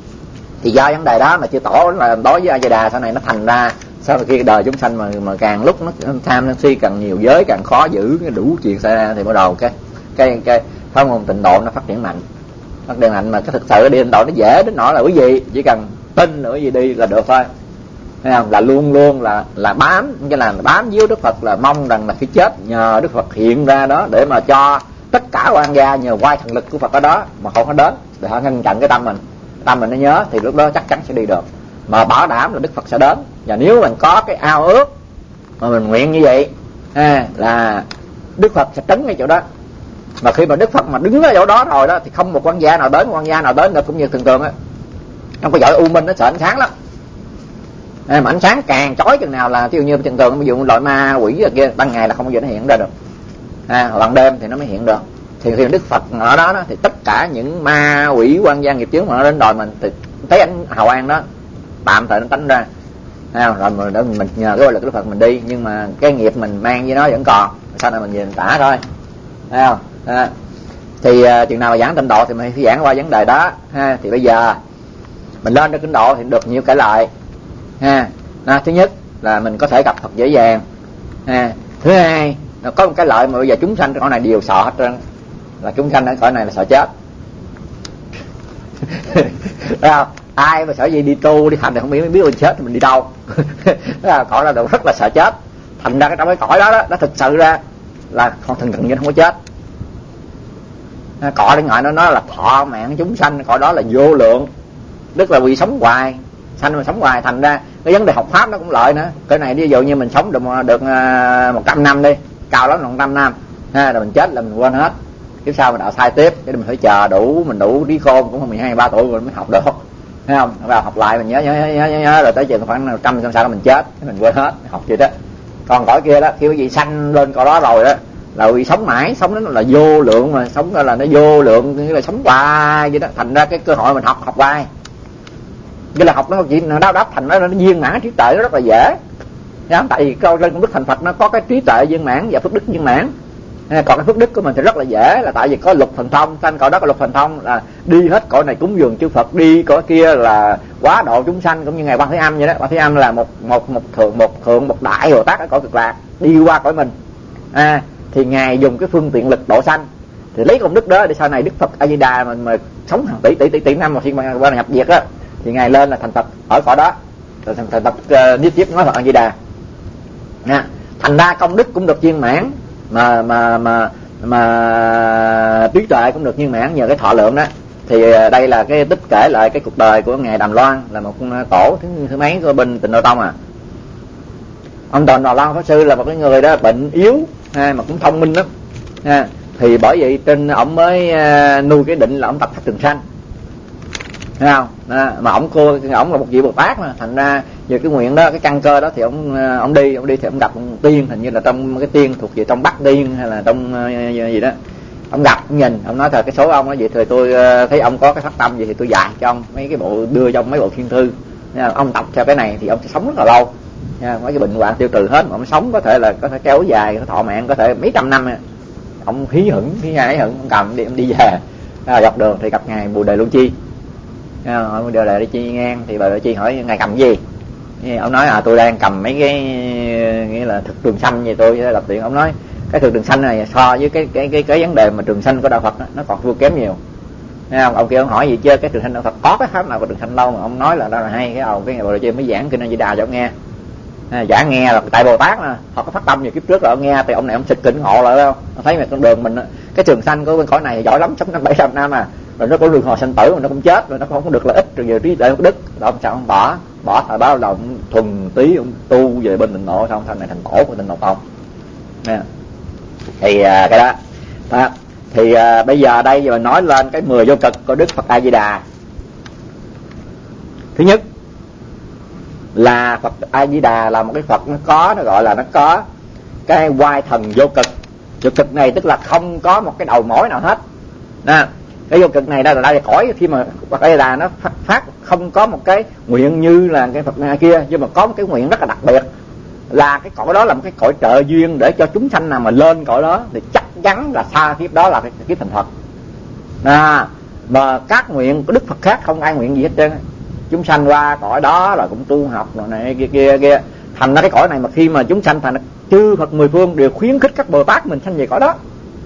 thì do vấn đề đó mà chư tổ là đối với A Di Đà sau này nó thành ra sau khi đời chúng sanh mà mà càng lúc nó tham si càng nhiều, giới càng khó giữ, cái đủ chuyện xảy ra thì bắt đầu cái cái cái pháp môn tịnh độ nó phát triển mạnh, phát triển mạnh mà cái thực sự đi tịnh độ nó dễ đến nỗi là quý vị chỉ cần tin nữa gì đi là được thôi, thấy không? Là luôn luôn là là bám cái là bám víu Đức Phật, là mong rằng là khi chết nhờ Đức Phật hiện ra đó để mà cho tất cả oan gia nhờ quay thần lực của Phật ở đó mà không có đến để họ ngăn chặn cái tâm mình, tâm mình nó nhớ thì lúc đó chắc chắn sẽ đi được, mà bảo đảm là Đức Phật sẽ đến. Và nếu mình có cái ao ước mà mình nguyện như vậy à, là Đức Phật sẽ trấn ngay chỗ đó. Mà khi mà Đức Phật mà đứng ở chỗ đó rồi đó thì không một quan gia nào đến, quan gia nào đến được cũng như thường thường á. Trong cái dõi u minh nó sợ ánh sáng lắm, à, mà ánh sáng càng chói chừng nào là ví dụ như thường thường ví dụ loại ma quỷ rồi kia, ban ngày là không bao giờ nó hiện ra được, à, ban đêm thì nó mới hiện được. Thì khi Đức Phật ở đó, đó thì tất cả những ma quỷ quan gia nghiệp chướng mà nó đến đòi mình thì thấy ánh hào quang đó tạm thời nó tánh ra, à, rồi mình, để mình nhờ cái lực Đức Phật mình đi, nhưng mà cái nghiệp mình mang với nó vẫn còn, sau này mình về mình tả thôi, thấy không? À, thì uh, chừng nào mà giảng tịnh độ thì mình phải giảng qua vấn đề đó ha. Thì bây giờ mình lên được tịnh độ thì được nhiều cái lợi ha. À, thứ nhất là mình có thể gặp Phật dễ dàng ha. Thứ hai nó có một cái lợi mà bây giờ chúng sanh trong cõi này đều sợ hết trơn, là chúng sanh ở cõi này là sợ chết. Thấy không? Ai mà sợ gì đi tu đi hành thì không biết biết mình chết thì mình đi đâu. Cõi là rất là sợ chết, thành ra cái trong cái cõi đó đó nó thực sự ra là con thần thần nhân không có chết. Cõi để ngại nó nói là thọ mạng chúng sanh, cõi đó là vô lượng, tức là vì sống hoài, sanh mà sống hoài. Thành ra cái vấn đề học pháp nó cũng lợi nữa. Cái này ví dụ như mình sống được được một trăm năm đi, cao lắm là một trăm năm ha, rồi mình chết là mình quên hết, kiếp sau mình đạo sai tiếp, cái mình phải chờ đủ mình đủ trí khôn cũng mười hai ba tuổi rồi mới học được, thấy không? Vào học lại mình nhớ nhớ nhớ nhớ, nhớ rồi tới chừng khoảng một trăm năm sau đó mình chết, mình quên hết học gì đó. Còn cõi kia đó, khi quý vị sanh lên cõi đó rồi đó là vì sống mãi, sống đó là vô lượng mà, sống đó là nó vô lượng, nghĩa là sống hoài vậy đó. Thành ra cái cơ hội mình học học hoài, cái là học nó chỉ nó đáo đáp, thành ra nó viên mãn trí tuệ nó rất là dễ. Tại vì câu lên công đức thành Phật nó có cái trí tuệ viên mãn và phước đức viên mãn. Còn cái phước đức của mình thì rất là dễ, là tại vì có lục thần thông. Sanh cõi đó có lục thần thông là đi hết cõi này cúng dường chư Phật, đi cõi kia là quá độ chúng sanh, cũng như ngài Quan Thế Âm vậy đó. Quan Thế Âm là một một một thượng một thượng một đại Bồ Tát ở cõi Cực Lạc, đi qua cõi mình. À, thì ngài dùng cái phương tiện lực độ sanh, thì lấy công đức đó để sau này Đức Phật A Di Đà mình mà sống hàng tỷ tỷ tỷ tỷ năm mà khi mà qua nhập diệt á, thì ngài lên là thành Phật ở cõi đó, rồi thành thành Phật uh, niết tiếp nói Phật A Di Đà. Nha, thành ra công đức cũng được viên mãn, mà mà mà mà trí tuệ cũng được viên mãn nhờ cái thọ lượng đó. Thì đây là cái tích kể lại cái cuộc đời của ngài Đàm Loan, là một tổ thứ, thứ mấy của bên Tịnh Độ Tông. À, ông Đàm Loan Pháp Sư là một cái người đó bệnh yếu ha, mà cũng thông minh lắm ha. Thì bởi vậy trên ổng mới uh, nuôi cái định là ổng tập thất trường sanh, thấy không? Đó, mà ổng cô ổng là một vị Bồ Tát mà, thành ra về cái nguyện đó, cái căn cơ đó thì ổng ổng đi ổng đi thì ổng gặp tiên, hình như là trong cái tiên thuộc về trong Bắc Tiên hay là trong uh, gì đó. Ông gặp, ông nhìn, ông nói thôi cái số ông đó vậy, thì tôi uh, thấy ông có cái phát tâm vậy thì tôi dạy cho ông mấy cái bộ, đưa cho ông mấy bộ thiên thư. Ông tập theo cái này thì ông sẽ sống rất là lâu nha, mấy cái bệnh hoạn tiêu trừ hết, mà ông sống có thể là có thể kéo dài, thọ mạng có thể mấy trăm năm. Ông hí hửng, hí hai hửng, ông cầm đi ông đi về. À, dọc đường thì gặp ngài Bồ Đề Lưu Chi. À, hỏi Bồ Đề Lưu Chi ngang, thì Bồ Đề Lưu Chi hỏi ngài cầm gì? Thì ông nói à tôi đang cầm mấy cái nghĩa là thực trường sanh vậy, tôi lập tiện. Ông nói cái thực trường sanh này so với cái cái cái cái vấn đề mà trường sanh của đạo Phật đó, nó còn thua kém nhiều. Thấy không? Ông kia ông hỏi gì chứ cái trường sanh đạo Phật có cái pháp nào của trường sanh đâu mà ông nói là đó là hay. Cái ông cái ngày Bồ Đề Chi mới giảng kinh A Di Đà cho ông nghe. À, giảng nghe là tại Bồ Tát mà họ có phát tâm nhiều kiếp trước rồi, ông nghe thì ông này ông xịt kinh ngộ lại đâu. Ông thấy mà con đường mình cái trường sanh của bên cõi này giỏi lắm, sống năm bảy trăm năm à, rồi nó có luân hồi sanh tử mà nó cũng chết, rồi nó không có được lợi ích, rồi giờ trí tuệ đức, rồi ông sao ông bỏ bỏ thời báo đầu ông thuần tí ông tu về bên Tịnh Độ, xong thành này thành tổ của Tịnh Độ Tông. Nè, thì à, cái đó, đó. Thì à, bây giờ đây giờ mình nói lên cái mười vô cực của Đức Phật A Di Đà. Thứ nhất là Phật A Di Đà là một cái Phật, nó có nó gọi là nó có cái oai thần vô cực. Vô cực này tức là không có một cái đầu mối nào hết. Nè, cái vô cực này đó là đây cõi khi mà Phật A Di Đà nó phát, phát không có một cái nguyện như là cái Phật kia, nhưng mà có một cái nguyện rất là đặc biệt, là cái cõi đó là một cái cõi trợ duyên để cho chúng sanh nào mà lên cõi đó thì chắc chắn là xa kiếp đó là cái kiếp thành Phật. Nè, mà các nguyện của Đức Phật khác không ai nguyện gì hết trơn. Chúng sanh qua cõi đó là cũng tu học rồi này kia kia kia. Thành ra cái cõi này mà khi mà chúng sanh, thành chư Phật mười phương đều khuyến khích các Bồ Tát mình sanh về cõi đó.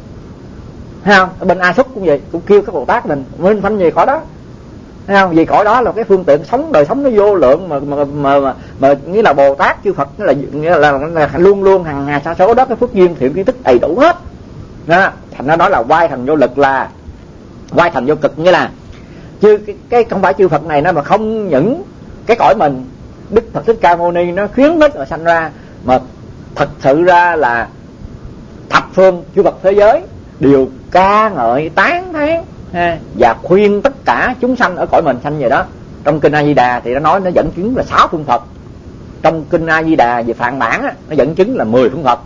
Thấy không? Ở bên A Súc cũng vậy, cũng kêu các Bồ Tát mình nên sanh về cõi đó. Thấy không? Vì cõi đó là cái phương tiện sống, đời sống nó vô lượng mà mà mà, mà, mà nghĩa là Bồ Tát chư Phật nó là nghĩa là, là, là luôn luôn hàng hà sa số đó, cái phước duyên thiện kiến thức đầy đủ hết. Đó, thành ra nói là oai thần vô lực, là oai thần vô cực, nghĩa là chứ cái, cái không phải chư Phật này nó mà không những cái cõi mình Đức Phật Thích Ca Mâu Ni nó khuyến khích mà sanh ra, mà thật sự ra là thập phương chư Phật thế giới đều ca ngợi tán thán ha, và khuyên tất cả chúng sanh ở cõi mình sanh về đó. Trong kinh A Di Đà thì nó nói nó dẫn chứng là sáu phương Phật. Trong kinh A Di Đà về Phạn Bản á, nó dẫn chứng là mười phương Phật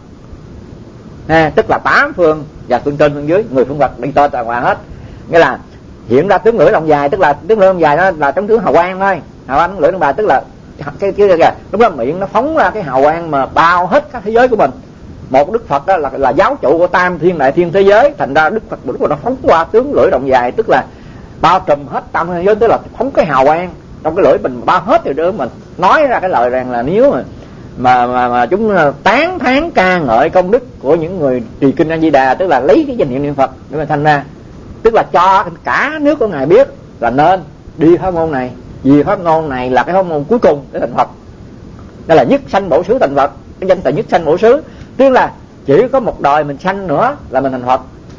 ha, tức là tám phương và phương trên phương dưới, mười phương Phật đi tên đàng hoàng hết. Nghĩa là hiện ra tướng lưỡi lông dài, tức là tướng lưỡi lông dài nó là trong tướng hào quang thôi. Hào quang tướng lưỡi lông dài tức là cái cái kìa, lúc đó miệng nó phóng ra cái hào quang mà bao hết các thế giới của mình. Một Đức Phật đó là là giáo chủ của tam thiên đại thiên thế giới, thành ra Đức Phật lúc mà nó phóng qua tướng lưỡi lông dài tức là bao trùm hết tam thế giới, tức là phóng cái hào quang trong cái lưỡi mình bao hết thì đứa mình nói ra cái lời rằng là nếu mà mà mà, mà chúng tán thán ca ngợi công đức của những người trì kinh A Di Đà, tức là lấy cái danh hiệu niệm Phật để mà thành ra, tức là cho cả nước của ngài biết là nên đi pháp môn này, vì pháp môn này là cái pháp môn cuối cùng để thành Phật. Đây là nhất sanh bổ xứ thành Phật, cái danh từ nhất sanh bổ xứ, tức là chỉ có một đời mình sanh nữa là mình thành Phật.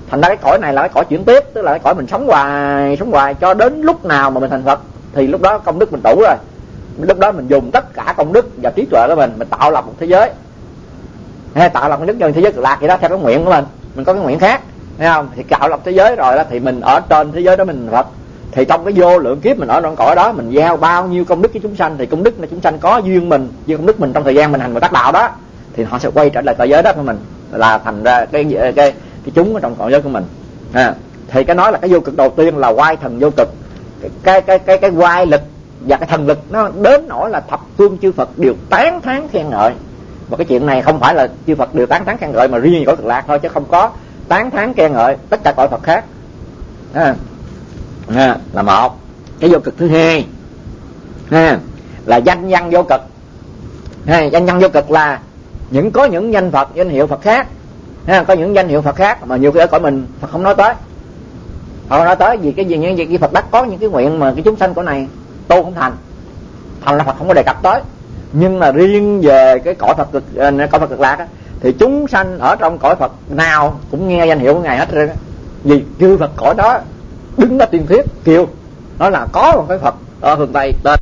Thành ra cái cõi này là cái cõi chuyển tiếp, tức là cái cõi mình sống hoài sống hoài cho đến lúc nào mà mình thành Phật, thì lúc đó công đức mình đủ rồi. Lúc đó mình dùng tất cả công đức và trí tuệ của mình mình tạo lập một thế giới, hay tạo lập một nước cho thế giới cực lạc vậy đó, theo cái nguyện của mình. Mình có cái nguyện khác, thấy không? Thì tạo lập thế giới rồi đó, thì mình ở trên thế giới đó mình Phật. Thì trong cái vô lượng kiếp mình ở trong cõi đó, mình gieo bao nhiêu công đức với chúng sanh, thì công đức là chúng sanh có duyên mình, duyên công đức mình trong thời gian mình hành Bồ Tát đạo đó, thì họ sẽ quay trở lại cõi giới đó của mình, là thành ra cái cái cái, cái chúng ở trong cõi giới của mình. À, thì cái nói là cái vô cực đầu tiên là oai thần vô cực. Cái cái cái cái, cái oai lực và cái thần lực nó đến nỗi là thập phương chư Phật đều tán thán khen ngợi. Và cái chuyện này không phải là chư Phật đều tán thán khen ngợi mà riêng cõi cực lạc thôi, chứ không có tán thán khen ngợi tất cả cõi Phật khác. À, à, là một. Cái vô cực thứ hai à, là danh văn vô cực. À, danh văn vô cực là những có những danh Phật, danh hiệu Phật khác. À, có những danh hiệu Phật khác mà nhiều khi ở cõi mình Phật không nói tới. Họ nói tới vì cái gì, những gì Phật đắc có những cái nguyện mà cái chúng sanh của này tu không thành, thành là Phật không có đề cập tới. Nhưng mà riêng về cái cõi Phật cực, cõi Phật cực lạc á, thì chúng sanh ở trong cõi Phật nào cũng nghe danh hiệu của ngài hết trơn. Vì chư Phật cõi đó đứng đó tiên thiết kêu nói là có một cái Phật ở phương Tây tên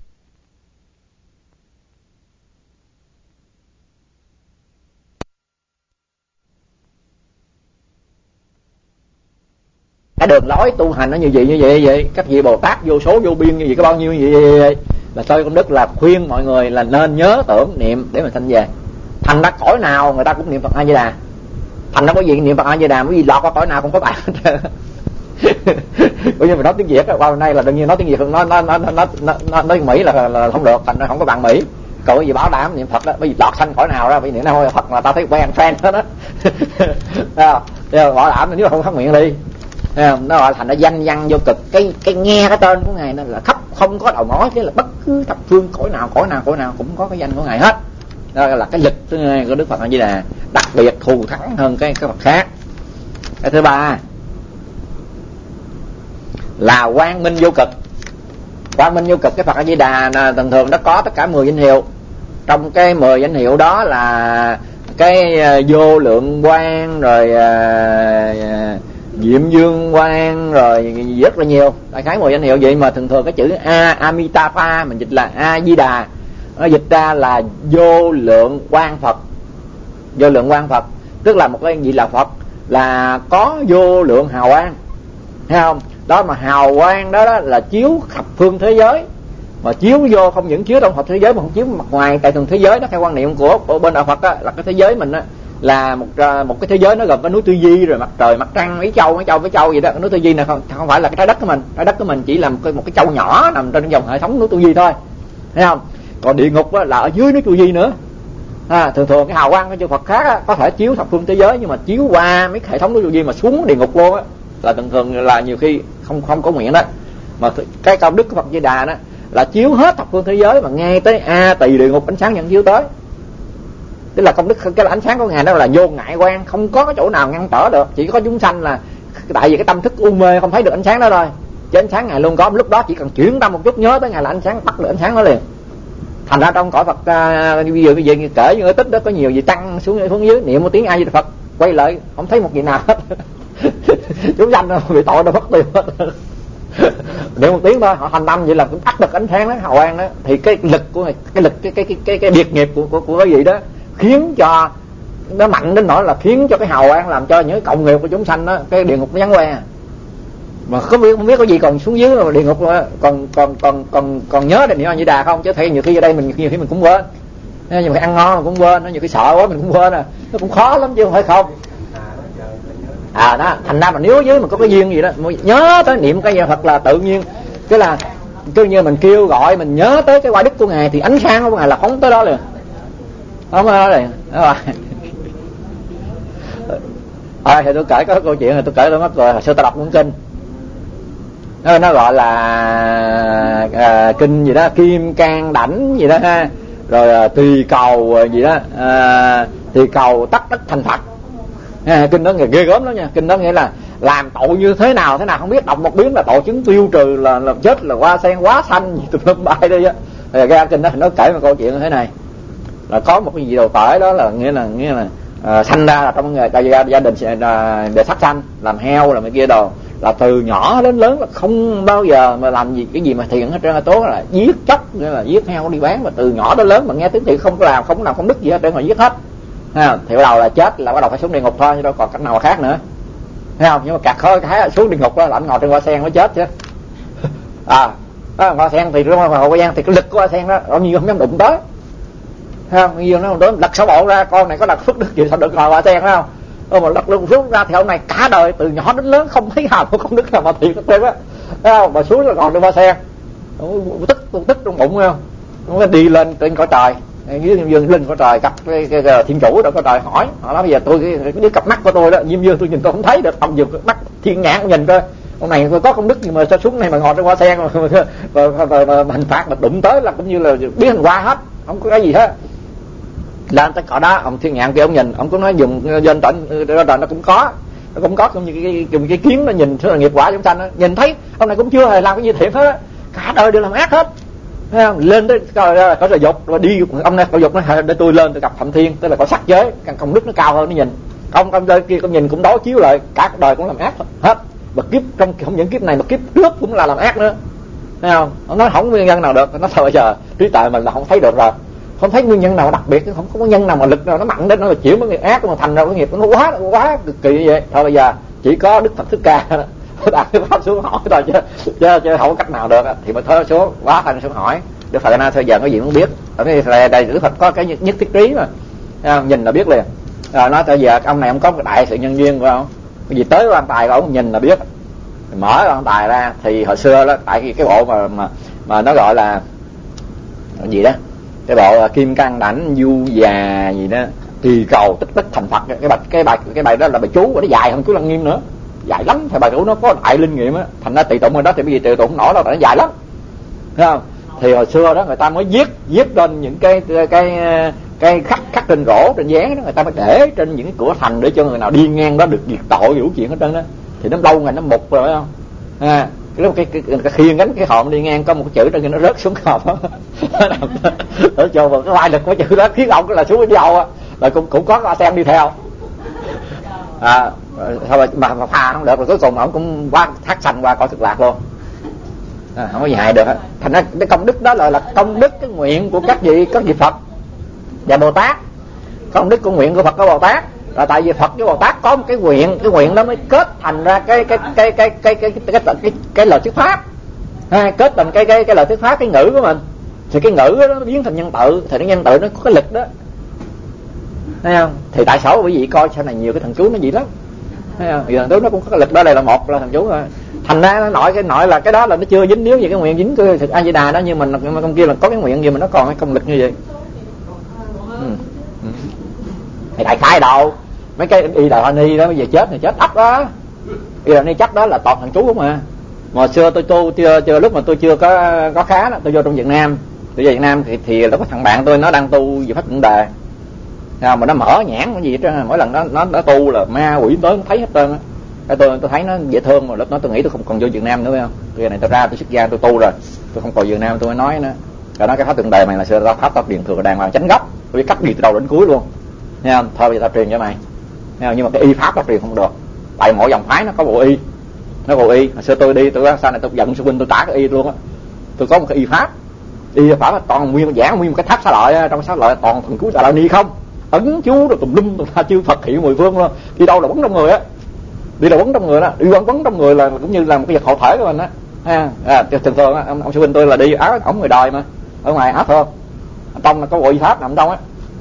cái đường lối tu hành nó như vậy như vậy như vậy, các vị Bồ Tát vô số vô biên như vậy, có bao nhiêu như vậy, như vậy. Là tôi công đức là khuyên mọi người là nên nhớ tưởng niệm để mà sanh về. Thành ra cõi nào người ta cũng niệm Phật A Di Đà, thành ra có gì niệm Phật A Di Đà, bởi vì lọt qua cõi nào cũng có bạn. Bây giờ mình nói tiếng Việt qua hôm nay là đương nhiên nói tiếng Việt nói nói nói nói nói nói Mỹ là, là không được, thành ra không có bạn Mỹ. Còn cái gì bảo đảm niệm Phật đó, bởi vì lọt sanh cõi nào đó, bởi vì niệm nào Phật mà ta thấy quen fan hết đó. Bảo đảm nếu không phát nguyện đi. Nó gọi thành ra danh văn vô cực. Cái cái nghe cái tên của ngài nó là khắp không có đầu mối, thế là bất cứ thập phương cõi nào cõi nào cõi nào cũng có cái danh của ngài hết. Đó là cái lực thứ hai của Đức Phật A Di Đà, đặc biệt thù thắng hơn cái cái Phật khác. Cái thứ ba là quang minh vô cực. Quang minh vô cực, cái Phật A Di Đà thường thường nó có tất cả mười danh hiệu. Trong cái mười danh hiệu đó là cái vô lượng quang, rồi uh, diệm dương quang, rồi rất là nhiều, đại khái mười danh hiệu vậy. Mà thường thường cái chữ A Amitabha mình dịch là A Di Đà, nó dịch ra là vô lượng quang Phật. Vô lượng quang Phật tức là một cái vị là Phật là có vô lượng hào quang, thấy không? Đó mà hào quang đó, đó là chiếu khắp phương thế giới, mà chiếu vô không những chiếu trong Phật thế giới mà không chiếu mặt ngoài. Tại thường thế giới đó theo quan niệm của, của bên đạo Phật đó, là cái thế giới mình đó, là một một cái thế giới nó gồm có núi Tư Di, rồi mặt trời, mặt trăng, mấy châu mấy châu mấy châu vậy đó. Cái núi Tư Di này không không phải là cái trái đất của mình, trái đất của mình chỉ là một cái, một cái châu nhỏ nằm trên dòng hệ thống núi Tư Di thôi, thấy không? Còn địa ngục là ở dưới núi Tư Di nữa. À, thường thường cái hào quang của chư Phật khác á, có thể chiếu thập phương thế giới, nhưng mà chiếu qua mấy hệ thống núi Tư Di mà xuống địa ngục luôn á, là thường thường là nhiều khi không không có nguyện đó. Mà cái công đức của Phật Di Đà đó là chiếu hết thập phương thế giới, mà ngay tới A Tỳ địa ngục ánh sáng vẫn chiếu tới. Tức là công đức, cái ánh sáng của ngài đó là vô ngại quang, không có cái chỗ nào ngăn trở được. Chỉ có chúng sanh là tại vì cái tâm thức u mê không thấy được ánh sáng đó thôi, chứ ánh sáng ngài luôn có. Lúc đó chỉ cần chuyển tâm một chút nhớ tới ngài là ánh sáng, bắt được ánh sáng đó liền. Thành ra trong cõi Phật uh, ví dụ như kể như tích đó có nhiều gì tăng xuống xuống dưới niệm một tiếng A Di Đà Phật, quay lại không thấy một gì nào hết. Chúng sanh bị tội đâu mất tiêu hết. Niệm một tiếng thôi họ thành tâm vậy là cũng bắt được ánh sáng đó, hào quang đó. Thì cái lực của cái lực cái cái cái cái, cái biệt nghiệp của của của cái gì đó khiến cho nó mạnh đến nỗi là khiến cho cái hào quang làm cho những cộng nghiệp của chúng sanh đó cái địa ngục nó vắng que. Mà không biết không biết có gì còn xuống dưới rồi địa ngục còn còn còn còn còn nhớ đến niệm A Di Đà không, chứ thấy nhiều khi ở đây mình nhiều khi mình cũng quên, nhiều khi ăn ngon mình cũng quên, nó nhiều khi sợ quá mình cũng quên, à nó cũng khó lắm chứ không phải không. À đó, thành ra mà nếu dưới mình có cái duyên gì đó nhớ tới niệm cái gì thật là tự nhiên, cái là cứ như mình kêu gọi mình nhớ tới cái oai đức của ngài thì ánh sáng của ngài là phóng tới đó liền, không đó liền. Đó rồi. À, thì tôi kể có câu chuyện, thì tôi kể tôi mất rồi. Hồi xưa tôi đọc cuốn kinh nó, nó gọi là à, kinh gì đó Kim Cang Đảnh gì đó ha, rồi à, tỳ cầu gì đó à, tỳ cầu tất tất thành Phật. À, kinh đó nghe ghê gớm lắm nha. Kinh đó nghĩa là làm tội như thế nào thế nào không biết, đọc một biến là tội chứng tiêu trừ, là làm chết là hoa sen quá xanh gì tùm lum bay đây á. Rồi ra kinh đó nó kể một câu chuyện như thế này, là có một cái gì đầu tỏi đó là nghĩa là nghĩa là à, sanh ra là trong gia, gia đình để sát sanh, làm heo làm cái kia đồ, là từ nhỏ đến lớn là không bao giờ mà làm gì cái gì mà thiện hết trơn, là tố là giết chóc, nghĩa là giết heo đi bán, mà từ nhỏ đến lớn mà nghe tiếng thiện không có làm, không làm không đức gì hết trơn mà giết hết. Ha, thì bắt đầu là chết là bắt đầu phải xuống địa ngục thôi, chứ đâu còn cách nào khác nữa, thấy không? Nhưng mà cặt khói cái xuống địa ngục đó là anh ngồi trên hoa sen mới chết chứ. À, đó, hoa sen thì trong hồ Hoa Giang thì cái lực của hoa sen đó bao nhiêu không dám đụng tới, thấy không? Bao nhiêu nó không tới, lật sáu bộ ra con này có đặt phước đức gì sao được ngồi hoa sen, thấy không? Ơ mà lật luôn xuống ra thì ông này cả đời từ nhỏ đến lớn không thấy hàm không đức nào mà thiệt hết trơn á, thấy không? Mà xuống là còn trên hoa sen, tức tức trong bụng, thấy không? Nó đi lên trên cõi trời, dưới Diêm Dương lên cõi trời gặp cái, cái, cái thiên chủ đó cõi trời hỏi, họ nói bây giờ tôi cái, cái cặp mắt của tôi đó, Diêm Dương tôi nhìn tôi không thấy được, ông dùng mắt thiên nhãn nhìn coi, ông này có công đức nhưng mà sao xuống này mà ngồi trên hoa sen mà, mà, mà, mà, mà, mà hình phạt mà đụng tới là cũng như là biến hình qua hết, không có cái gì hết. Lên tới cõi đó ông thiên nhãn kia ông nhìn, ông cũng nói dùng trên trển trên nó cũng có, nó cũng có cũng như cái dùng cái kiến nó nhìn sự là nghiệp quả chúng sanh đó, nhìn thấy ông này cũng chưa hề làm cái gì thiện hết, cả đời đều làm ác hết. Thấy không? Lên tới coi ra có trời dục rồi đi ông này có dục nó để tôi lên tôi gặp Phạm Thiên, tức là có sắc giới, căn công đức nó cao hơn nó nhìn. Không công đời kia con nhìn cũng đối chiếu lại, cả đời cũng làm ác hết. Mà kiếp trong không những kiếp này mà kiếp trước cũng là làm ác nữa. Thấy không? Ông nói không nguyên nhân nào được, nó thôi bây giờ trí tuệ mình là không thấy được rồi. Không thấy nguyên nhân nào đặc biệt, không có nhân nào mà lực nào nó mạnh đến nó là chịu cái nghiệp ác mà thành ra cái nghiệp nó quá nó quá cực kỳ như vậy. Thôi bây giờ chỉ có Đức Phật Thích Ca đó. Đặt cái pháp xuống hỏi thôi chứ, chứ, chứ không có cách nào được thì mới thơ xuống quá thành xuống hỏi. Đức Phật nói thôi giờ có gì cũng biết, ở đây đây Đức Phật có cái nhất thiết trí mà, không? Nhìn là biết liền. Rồi nói tới giờ ông này ông có cái đại sự nhân duyên phải không? Cái gì tới quan tài của ông nhìn là biết. Mở quan tài ra thì hồi xưa đó tại cái bộ mà mà mà nó gọi là cái gì đó, cái bộ kim cang đảnh du già gì đó tỳ cầu tích tích thành Phật, cái bài cái bài cái bài đó là bài chú của nó dài hơn chú Lăng Nghiêm nữa, dài lắm, thì bài chú nó có đại linh nghiệm á, thành ra tùy tụng rồi đó thì cái gì tùy tụng nổi đâu, nó dài lắm, thấy không? Thì hồi xưa đó người ta mới viết viết lên những cái cái cái, cái khắc khắc trên gỗ trên dán đó, người ta mới để trên những cái cửa thành để cho người nào đi ngang đó được diệt tội vũ chuyện hết trơn đó, thì nó lâu ngày nó mục rồi phải không? À, cái lúc cái cái, cái, cái khiêng gánh cái hòm đi ngang có một cái chữ trên nó rớt xuống hòm đó, để cho vào cái vai lực của chữ đó khiến ông cái là xuống cái đầu á, rồi cũng cũng có hoa sen đi theo. À, thôi mà, mà pha không được rồi cuối cùng ông cũng qua thác sanh qua cõi Cực Lạc luôn. À, không có gì hại được hết. Thành ra cái công đức đó là, là công đức cái nguyện của các vị các vị Phật và Bồ Tát. Công đức của nguyện của Phật và Bồ Tát là tại vì Phật với Bồ Tát có một cái nguyện, cái nguyện đó mới kết thành ra cái cái cái cái cái cái cái cái, cái, cái lời thuyết pháp. Ha, kết thành cái cái cái lời thuyết pháp, cái ngữ của mình. Thì cái ngữ đó nó biến thành nhân tự, thì cái nhân tự nó có cái lực đó. Thấy không? Thì tại sao quý vị coi sau này nhiều cái thần chú nó gì lắm. Thấy không? Vì thần chú nó cũng có cái lực đó, đây là một là thần chú rồi. Thành ra nó nội cái nội là cái đó là nó chưa dính níu về cái nguyện dính cái thực A Di Đà đó, nhưng mà công kia là có cái nguyện gì mà nó còn cái công lực như vậy. Ừ. Ừ. Thì đại khái đâu mấy cái y Đà Hoa Ni đó bây giờ chết thì chết ấp đó, y Đà Hoa Ni chắc đó là toàn thần chú không à. Mà xưa tôi tu chưa chưa lúc mà tôi chưa có có khá đó, tôi vô trong Việt Nam, tôi vô Việt Nam thì thì nó có thằng bạn tôi nó đang tu về pháp Tịnh Đề, mà nó mở nhãn cái gì đó, mỗi lần nó nó nó tu là ma quỷ tới thấy hết trơn á. Cái tôi tôi thấy nó dễ thương mà lúc đó tôi nghĩ tôi không còn vô Việt Nam nữa phải không? Cái này tôi ra tôi xuất gia tôi tu rồi, tôi không còn Việt Nam tôi mới nói nữa. Rồi nói cái pháp Tịnh Đề mày là xưa tao pháp tao truyền thừa đàng hoàng chánh gốc, tôi biết cách gì từ đầu đến cuối luôn, thấy không? Thôi bây giờ tao truyền cho mày, thấy không? Nhưng mà cái y pháp tao truyền không được, tại mỗi dòng phái nó có bộ y, nó bộ y. Hồi xưa tôi đi tôi sau này tôi giận sư huynh tôi trả cái y luôn á, tôi có một cái y pháp, y pháp là toàn nguyên giảng nguyên một cái tháp xá lợi, trong xá lợi toàn thần chú Đà La Ni không, ấn chú rồi tùm lum tùm la chư Phật hiệu mười phương luôn, đi đâu là bắn trong người á, đi là bắn trong người đó, đi quấn quấn trong người là cũng như là một cái vật hộ thể của mình á. Ha, à, thường thường ông, ông sư huynh tôi là đi áo ổng người đời mà ở ngoài áo thơm, trong là có bộ y pháp nằm trong á.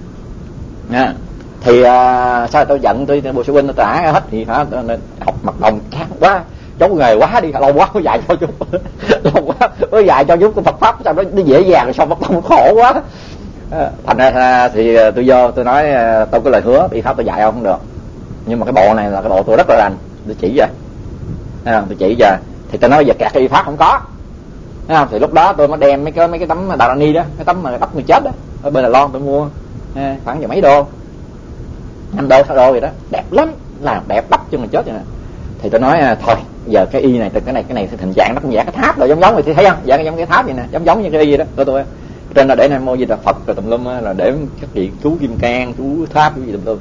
À, thì à, sao tôi giận tôi bộ sư huynh tôi trả hết thì hả, học mặt đồng chán quá, chống nghề quá đi lâu quá có dài cho chút lâu quá có dài cho chút cái Phật pháp sao nó, nó dễ dàng sao Phật không khổ quá. À, thành ra thì tôi vô tôi nói tôi có lời hứa y pháp tôi dạy ông không được, nhưng mà cái bộ này là cái bộ tôi rất là rành, tôi chỉ ra, thấy không? Tôi chỉ ra thì tôi nói giờ kẹt cái y pháp không có, thấy không? Thì lúc đó tôi mới đem mấy cái mấy cái tấm Đà La Ni đó, cái tấm mà đắp người chết đó ở bên Đài Loan tôi mua, à, khoảng giờ mấy đô, năm đô sáu đô vậy đó, đẹp lắm, làm đẹp đắp cho người chết vậy nè. Thì tôi nói à, thôi giờ cái y này từ cái này cái này thì hình dạng nó cũng dạng cái tháp rồi, giống giống thì thấy không, dạng giống cái tháp vậy nè, giống giống như cái y gì đó của tôi. Trên là để Nam Mô Di Đà Phật rồi tùm lum là để các vị chú kim cang chú tháp cái gì tùm lum.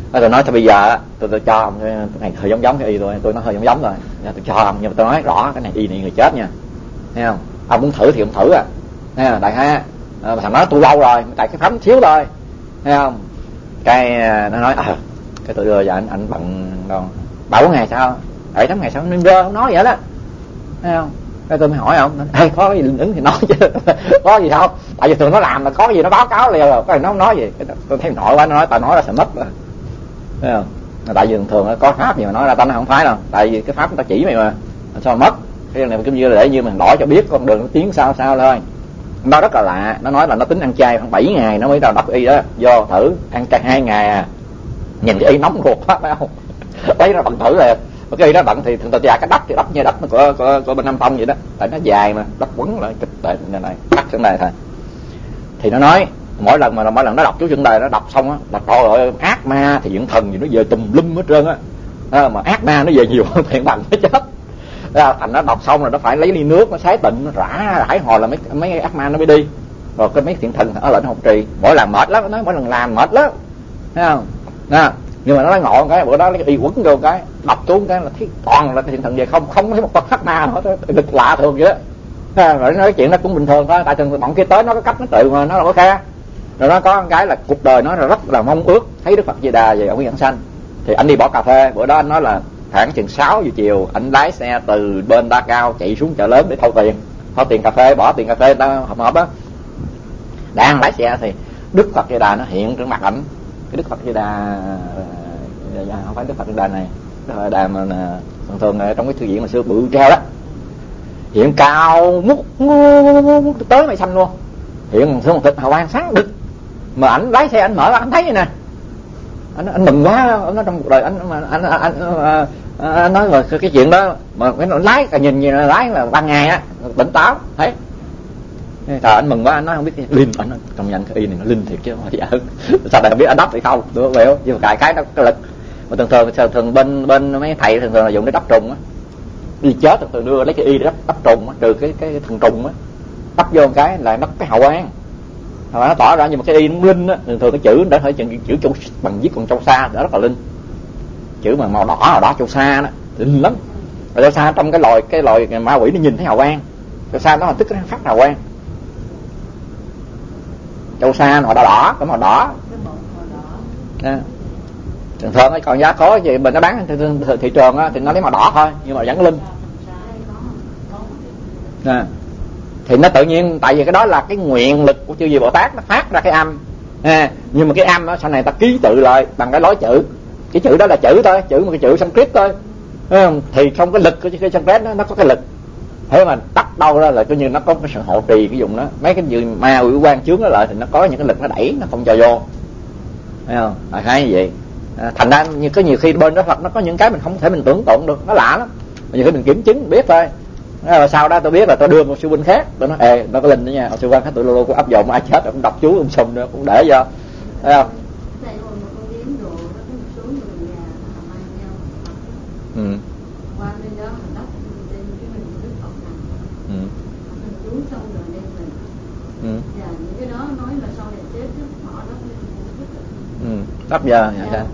Tôi nói thôi bây giờ tôi tôi cho ông cái này hơi giống giống cái y tôi tôi nói hơi giống giống rồi, tôi cho ông nhưng mà tôi nói rõ cái này y này người chết nha, thấy không? Ông muốn thử thì ông thử à, thấy không? Đại ha, à, thằng nói tu lâu rồi, tại cái phóng xíu thôi, thấy không? Cái nó nói à, cái tôi đưa cho anh anh bận đâu ba bốn ngày sao, bảy tám ngày sao nên rơ không nói vậy đó, thấy không? Cái tôi mới hỏi ông, ê có gì ứng thì nói chứ, có gì không? Tại vì thường nó làm là có gì nó báo cáo liền rồi, có gì nó không nói gì. Tôi thấy nội quá, nó nói tao nói là sẽ mất rồi, thấy không? Tại vì thường nó có pháp gì mà nói ra tao nói không phải đâu, tại vì cái pháp người ta chỉ mày mà sao mà mất. Cái này cũng như là để như mình đổi cho biết con đường nó tiến sao sao thôi. Nó rất là lạ, nó nói là nó tính ăn chay khoảng bảy ngày nó mới đào đắp y đó, vô thử ăn chay hai ngày à, nhìn cái y nóng ruột quá phải không? Lấy nó bận thử rồi, mà cái y đó bận thì thường ta cái đắp thì đắp như đắp của của, của bên Nam Tông vậy đó, tại nó dài mà đắp quấn lại kịch tại này này cắt xuống đây thôi. Thì nó nói mỗi lần mà mỗi lần nó đọc chú chân đời nó đọc xong á là trời ơi ác ma thì những thần gì nó về tùm lum hết trơn á, à, mà ác ma nó về nhiều hơn thiện bằng nó chết. À, thành nó đọc xong rồi nó phải lấy ly nước nó sái tịnh nó rã rải hồi là mấy mấy ác ma nó mới đi, rồi cái mấy thiện thần ở lại nó học trì mỗi lần mệt lắm, nó nói mỗi lần làm mệt lắm, thấy không? Nè, nhưng mà nó nói ngộ cái bữa đó lấy y quấn vô cái đọc xuống cái là thấy toàn là cái thiện thần về không không thấy một con ác ma nữa, nghịch lạ thường vậy đó. À, rồi nó nói chuyện nó cũng bình thường thôi, tại thường bọn kia tới nó có cách nó tự mà nó là có kha. Rồi nó có cái là cuộc đời nó rất là mong ước thấy Đức Phật Di Đà về ông giảng sanh. Thì anh đi bỏ cà phê, bữa đó anh nói là khoảng chừng sáu giờ chiều anh lái xe từ bên Đa Cao chạy xuống chợ lớn để thâu tiền, thâu tiền cà phê, bỏ tiền cà phê ta hộp hộp á. Đang lái xe thì Đức Phật Di Đà nó hiện trước mặt ảnh. Cái Đức Phật Di Đà không phải Đức Phật Di Đà này, Đức Phật Di Đà mà thường thường trong cái thư viện hồi xưa bự treo đó, hiện cao mút tới mày xanh luôn, hiện xuống một thịt hào quang sáng đực, mà ảnh lái xe ảnh mở ra anh thấy vậy nè, anh anh mừng quá, nó trong cuộc đời anh mà anh anh, anh, anh, anh, anh nói mà cái chuyện đó mà cái nó lái cả nhìn nhìn lái là ban ngày á tỉnh táo thấy. Trời anh mừng quá, anh nói không biết cái linh, anh nói trong nhận cái y này nó linh thiệt chứ không phải giỡn. Sao lại không biết anh đắp thì không được hiểu, nhưng mà cài cái đó cái lực mà thường thường thường bên bên mấy thầy thường thường là dùng để đắp trùng á, đi chết thường thường đưa lấy cái y để đắp đắp trùng á, trừ cái cái thần trùng á, đắp vô một cái là nó cái hào quang, hào quang nó tỏ ra, nhưng mà cái y nó linh á, thường thường cái chữ đã phải chữ chữ châu bằng viết con châu sa đó rất là linh, chữ mà màu đỏ màu đỏ châu sa đó linh lắm. Rồi châu sa trong cái loài cái loài ma quỷ nó nhìn thấy hào quang, châu sa nó là tức cái phát hào quang, châu sa màu đỏ đỏ cái màu đỏ à. Thường thường ấy còn giá có gì mình nó bán thị, thị, thị trường á thì nó lấy màu đỏ thôi, nhưng mà vẫn linh à. Thì nó tự nhiên tại vì cái đó là cái nguyện lực của chư Vị Bồ Tát nó phát ra cái âm à. Nhưng mà cái âm đó sau này ta ký tự lại bằng cái lối chữ, cái chữ đó là chữ thôi, chữ một cái chữ Sanskrit thôi, thì trong cái lực của cái Sanskrit đó, nó có cái lực. Thế mà tắt đâu ra là coi như nó có cái sự hộ trì cái dùng đó, mấy cái gì ma ủy quan chướng nó lại thì nó có những cái lực nó đẩy nó không cho vô, thấy không? Là khá như vậy à, thành ra như có nhiều khi bên đó Phật nó có những cái mình không thể mình tưởng tượng được, nó lạ lắm, nhiều khi mình kiểm chứng mình biết thôi. Rồi sau đó tôi biết là tôi đưa một sư huynh khác, tôi nói ê nó có linh đó nha, sư huynh khác tôi luôn cũng áp dụng ai chết cũng đọc chú ông sùng nữa cũng để vô, thấy không? Ừ. Ừ. Ừ. Đắp giờ vậy sao?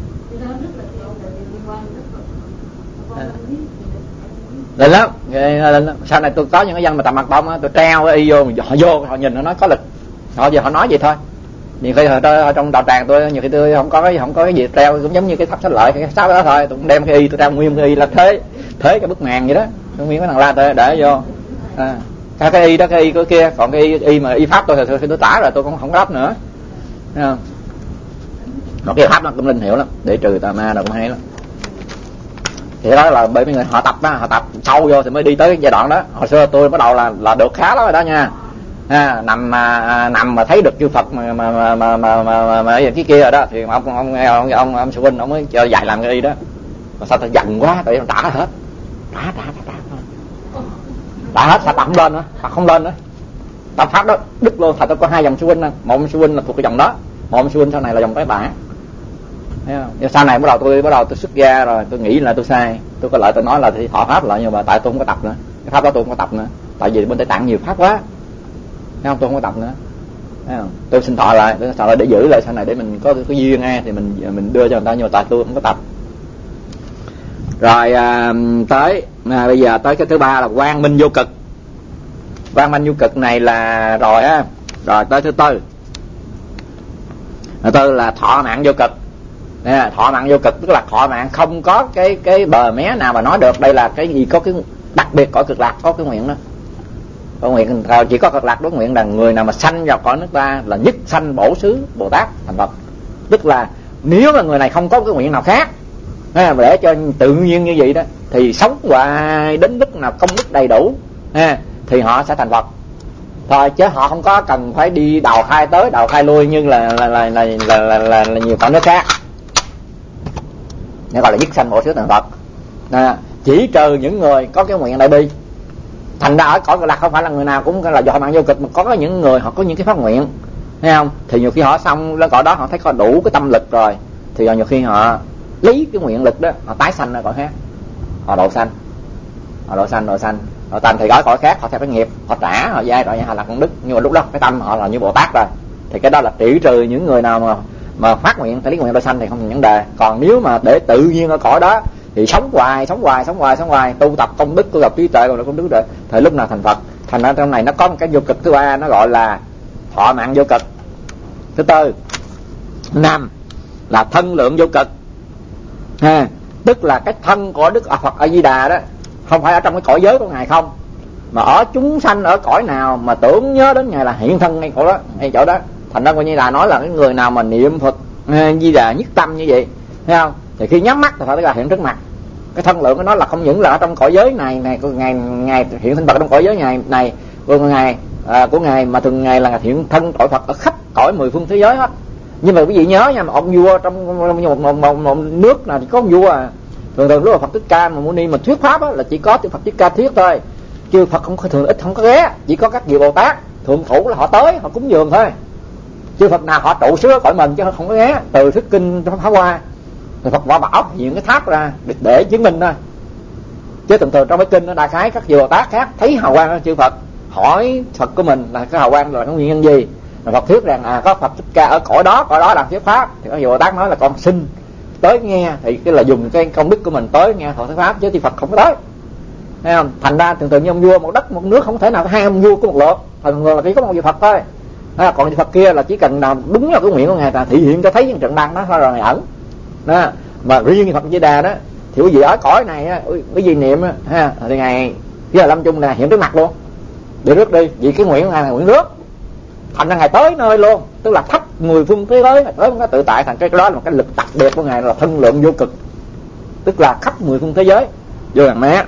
Lên lắm, lên lắm. Sau này tôi có những cái dân mà tầm mặt bông á, tôi treo cái y vô, họ vô họ nhìn nó nói có lực, họ giờ họ nói vậy thôi. Nhiều khi họ, tôi, trong đạo tràng tôi nhiều khi tôi không có cái không có cái gì treo, cũng giống như cái tháp sách lợi cái sáp đó thôi, tôi cũng đem cái y tôi treo nguyên cái y là thế thế cái bức màn vậy đó, tôi nguyên cái thằng la tôi để vô à. Cái, cái y đó cái y của kia, còn cái y, y mà y pháp tôi thì tôi, tôi tả rồi tôi cũng không có đắp nữa, thấy không? Còn cái pháp nó cũng linh hiệu lắm, để trừ tà ma đâu cũng hay lắm. Thì đó là bởi vì người họ tập đó, họ tập sâu vô thì mới đi tới cái giai đoạn đó. Hồi xưa tôi bắt đầu là là được khá lắm rồi đó nha. À, nằm mà nằm mà thấy được chư Phật mà mà mà mà mà mà, mà, mà cái kia rồi đó thì ông ông ông ông ông, ông sư huynh ông mới cho dạy làm cái y đó. Mà sao ta giận quá tại ông tả hết. Tả tả tả tả. Tả hết sao tập không lên nữa, tập không lên nữa. Tập pháp đó đứt luôn, thật tôi có hai dòng sư huynh nè, một ông sư huynh là thuộc cái dòng đó, một ông sư huynh sau này là dòng cái tả. Thấy không? Nhưng sau này bắt đầu tôi bắt đầu tôi xuất gia rồi, tôi nghĩ là tôi sai, tôi có lại tôi nói là thì thọ pháp lại, nhưng mà tại tôi không có tập nữa, cái pháp đó tôi không có tập nữa, tại vì bên Tây Tạng nhiều pháp quá, thấy không? Tôi không có tập nữa, tôi xin thọ lại, tôi thọ lại để giữ lại sau này để mình có cái duyên nghe thì mình mình đưa cho người ta, nhưng mà tại tôi không có tập. Rồi à, tới à, bây giờ tới cái thứ ba là quang minh vô cực. Quang minh vô cực này là rồi á, rồi tới thứ tư. Thứ tư là thọ mạng vô cực. Nè, thọ mạng vô cực tức là thọ mạng không có cái cái bờ mé nào mà nói được đây là cái gì, có cái đặc biệt cõi cực lạc có cái nguyện đó. Có nguyện chỉ có cực lạc đối nguyện là người nào mà sanh vào cõi nước ta là nhất sanh bổ xứ Bồ Tát thành Phật. Tức là nếu mà người này không có cái nguyện nào khác để cho tự nhiên như vậy đó thì sống hoài đến lúc nào công đức đầy đủ thì họ sẽ thành Phật thôi, chứ họ không có cần phải đi đào khai tới đào khai lui như là là là là là, là, là, là nhiều cõi nước khác. Nó gọi là nhất sanh bổ xứ thành Phật. À, chỉ trừ những người có cái nguyện đại bi. Thành ra ở cõi cực lạc không phải là người nào cũng là do mạng vô cực, mà có những người họ có những cái phát nguyện, thấy không? Thì nhiều khi họ xong lên cõi đó họ thấy có đủ cái tâm lực rồi, thì nhiều khi họ lấy cái nguyện lực đó họ tái sanh ra cõi khác, họ độ sanh, họ độ sanh, độ sanh, độ sanh thì ở cõi khác họ theo cái nghiệp, họ trả, họ giai rồi họ làm công đức, nhưng mà lúc đó cái tâm họ là như Bồ Tát rồi, thì cái đó là trị trừ những người nào mà mà phát nguyện phải lấy nguyện độ sanh thì không thành vấn đề. Còn nếu mà để tự nhiên ở cõi đó thì sống hoài, sống hoài, sống hoài, sống hoài, tu tập công đức, tu tập trí tuệ, còn là công đức rồi, thời lúc nào thành Phật. Thành ra trong này nó có một cái vô cực thứ ba, nó gọi là thọ mạng vô cực. Thứ tư, năm là thân lượng vô cực. Ha, tức là cái thân của Đức Phật A Di Đà đó không phải ở trong cái cõi giới của ngài không, mà ở chúng sanh ở cõi nào mà tưởng nhớ đến ngài là hiện thân ngay chỗ đó, ngay chỗ đó. Thành ra coi như là nói là cái người nào mà niệm Phật A Di Đà nhất tâm như vậy, thấy không? Thì khi nhắm mắt thì phải là hiện trước mặt. Cái thân lượng của nó là không những là ở trong cõi giới này này của ngài, ngài hiện thân Phật trong cõi giới ngài này của ngài à, của ngài mà thường ngày là hiện thân cõi Phật ở khắp cõi mười phương thế giới hết. Nhưng mà quý vị nhớ nha, mà ông vua trong một, một, một, một nước là chỉ có ông vua à. Thường thường lúc mà Phật Thích Ca mà Mâu Ni mà thuyết pháp á, là chỉ có Phật Thích Ca thuyết thôi, chứ Phật không thường ít không có ghé, chỉ có các vị Bồ Tát thượng thủ là họ tới họ cúng dường thôi, chứ Phật nào họ trụ xứ cõi mình chứ không có ghé. Từ thuyết kinh Pháp Hoa thì Phật bảo bảo hiện cái tháp ra để, để chứng minh thôi, chứ thường thường trong cái kinh nó đại khái các vị Bồ Tát khác thấy hào quang của chư Phật hỏi Phật của mình là cái hào quang là cái nguyên nhân gì, rồi Phật thuyết rằng à có Phật Thích Ca ở cõi đó, cõi đó làm thuyết pháp, thì các vị Bồ Tát nói là con xin tới nghe, thì cái là dùng cái công đức của mình tới nghe thọ thuyết pháp, chứ thì Phật không có tới, thấy không? Thành ra thường thường như ông vua một đất một nước không thể nào hai ông vua có một lượt, thường thường là chỉ có một vị Phật thôi. À, còn vị Phật kia là chỉ cần nào đúng là cái nguyện của ngài là thị hiện cho thấy những trận đăng đó thôi rồi ngài ẩn đó. Mà riêng Phật Di Đà đó thì quý vị ở cõi này á, quý vị niệm á, ha, thì ngài khi là lâm chung là hiện trước mặt luôn để rước đi, vì cái nguyện của ngài là nguyện rước, thành ra ngài tới nơi luôn, tức là thấp mười phương thế giới tới không có tự tại. Thành cái đó là một cái lực đặc biệt của ngài là thân lượng vô cực, tức là khắp mười phương thế giới vô hàng mé.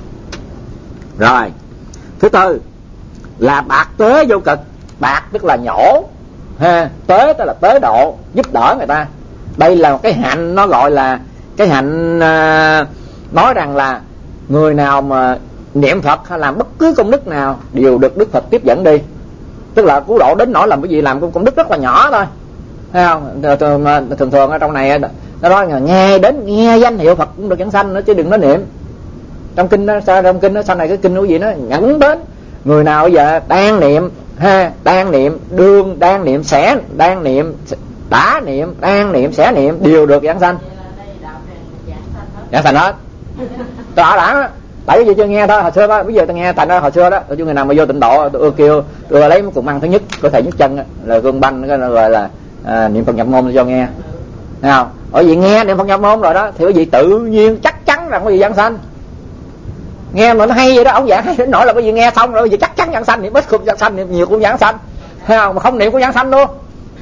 Rồi thứ tư là bạc tế vô cực. Bạc tức là nhổ, ha, tế tức là tế độ, giúp đỡ người ta. Đây là một cái hạnh, nó gọi là cái hạnh à, nói rằng là người nào mà niệm Phật hay làm bất cứ công đức nào đều được Đức Phật tiếp dẫn đi, tức là cứu độ đến nỗi làm cái gì làm công đức rất là nhỏ thôi, thấy không? Thường thường ở trong này nó nói là nghe đến nghe danh hiệu Phật cũng được giảng sanh nữa, chứ đừng nói niệm. Trong kinh nó sao, trong kinh nó sau này cái kinh nó gì nó nhẫn đến người nào bây giờ đang niệm, ha, đang niệm đương, đang niệm sẽ, đang niệm đã niệm, đang niệm sẽ niệm đều được giảng sanh, giảng sanh hết. Tôi ở đã tại vì chưa nghe thôi, hồi xưa đó, bây giờ tôi nghe thành ra hồi xưa đó, tôi người nào mà vô tịnh độ tôi kêu tôi lấy một cục măng thứ nhất của thầy nhất chân là gương banh, cái gọi là à, niệm Phật nhập môn cho nghe, thấy không? Ở vì nghe niệm Phật nhập môn rồi đó thì quý vị tự nhiên chắc chắn rằng quý vị giảng sanh. Nghe mà nó hay vậy đó, ông giảng hay đến nỗi là quý vị nghe xong rồi quý vị chắc chắn giảng sanh, niệm ít cũng giảng sanh, niệm nhiều cũng giảng sanh, thấy không? Mà không niệm cũng giảng sanh luôn.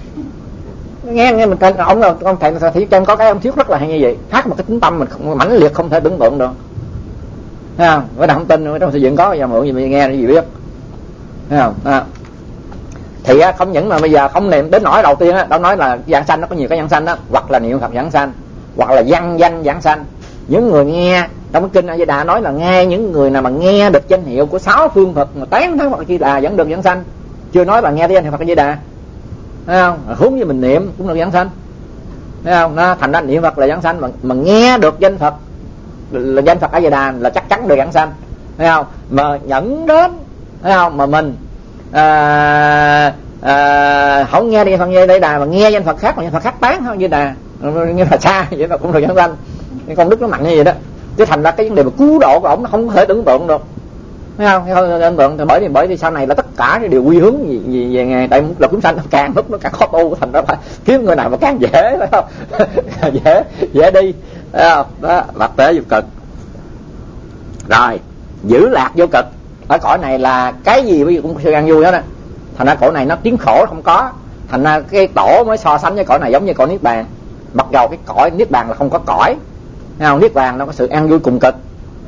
Nghe nghe mình ông là ông thầy Thị Chân có cái ông thuyết rất là hay như vậy, khác một cái tính tâm mình không, mãnh liệt không thể tưởng tượng được, thấy không? Cái nào không tin trong xây dựng có giờ mượn gì mình nghe gì biết, thấy không? À. Thì á, không những mà bây giờ không niệm đến nỗi đầu tiên á, đâu nói là giảng sanh nó có nhiều cái giảng sanh đó, hoặc là niệm Phật giảng sanh, hoặc là văn danh giảng sanh. Những người nghe trong cái kinh A Di Đà nói là nghe những người nào mà nghe được danh hiệu của sáu phương Phật mà tán thán Phật A Di Đà vẫn được giảng sanh, chưa nói là nghe cái danh hiệu Phật A Di Đà, thấy không? Hướng như mình niệm cũng được giảng sanh, thấy không? Nó thành ra niệm Phật là giảng sanh, mà, mà nghe được danh Phật là danh Phật A Di Đà là chắc chắn được giảng sanh, thấy không? Mà nhẫn đến, thấy không? Mà mình à, à, không nghe đi Phật như Đại Đà mà nghe danh Phật khác mà danh Phật khác tán không như Đà như là xa vậy mà cũng được nhân danh. Cái công đức nó mạnh như vậy đó, chứ thành ra cái vấn đề mà cứu độ của ổng nó không có thể tưởng tượng được, thấy không? Không tưởng tượng thì bởi vì bởi vì sau này là tất cả cái điều quy hướng gì, gì về nghề tại là chúng sanh nó càng lúc nó càng khó tu, thành ra phải kiếm người nào mà càng dễ, phải không? dễ dễ đi, thấy không? Đó, lạc tế vô cực. Rồi giữ lạc vô cực ở cõi này là cái gì bây giờ cũng sự an vui đó nè. Thành ra cõi này nó tiếng khổ không có, thành ra cái tổ mới so sánh với cõi này giống như cõi niết bàn. Mặc dầu cái cõi niết bàn là không có cõi, thấy không? Niết bàn nó có sự an vui cùng cực,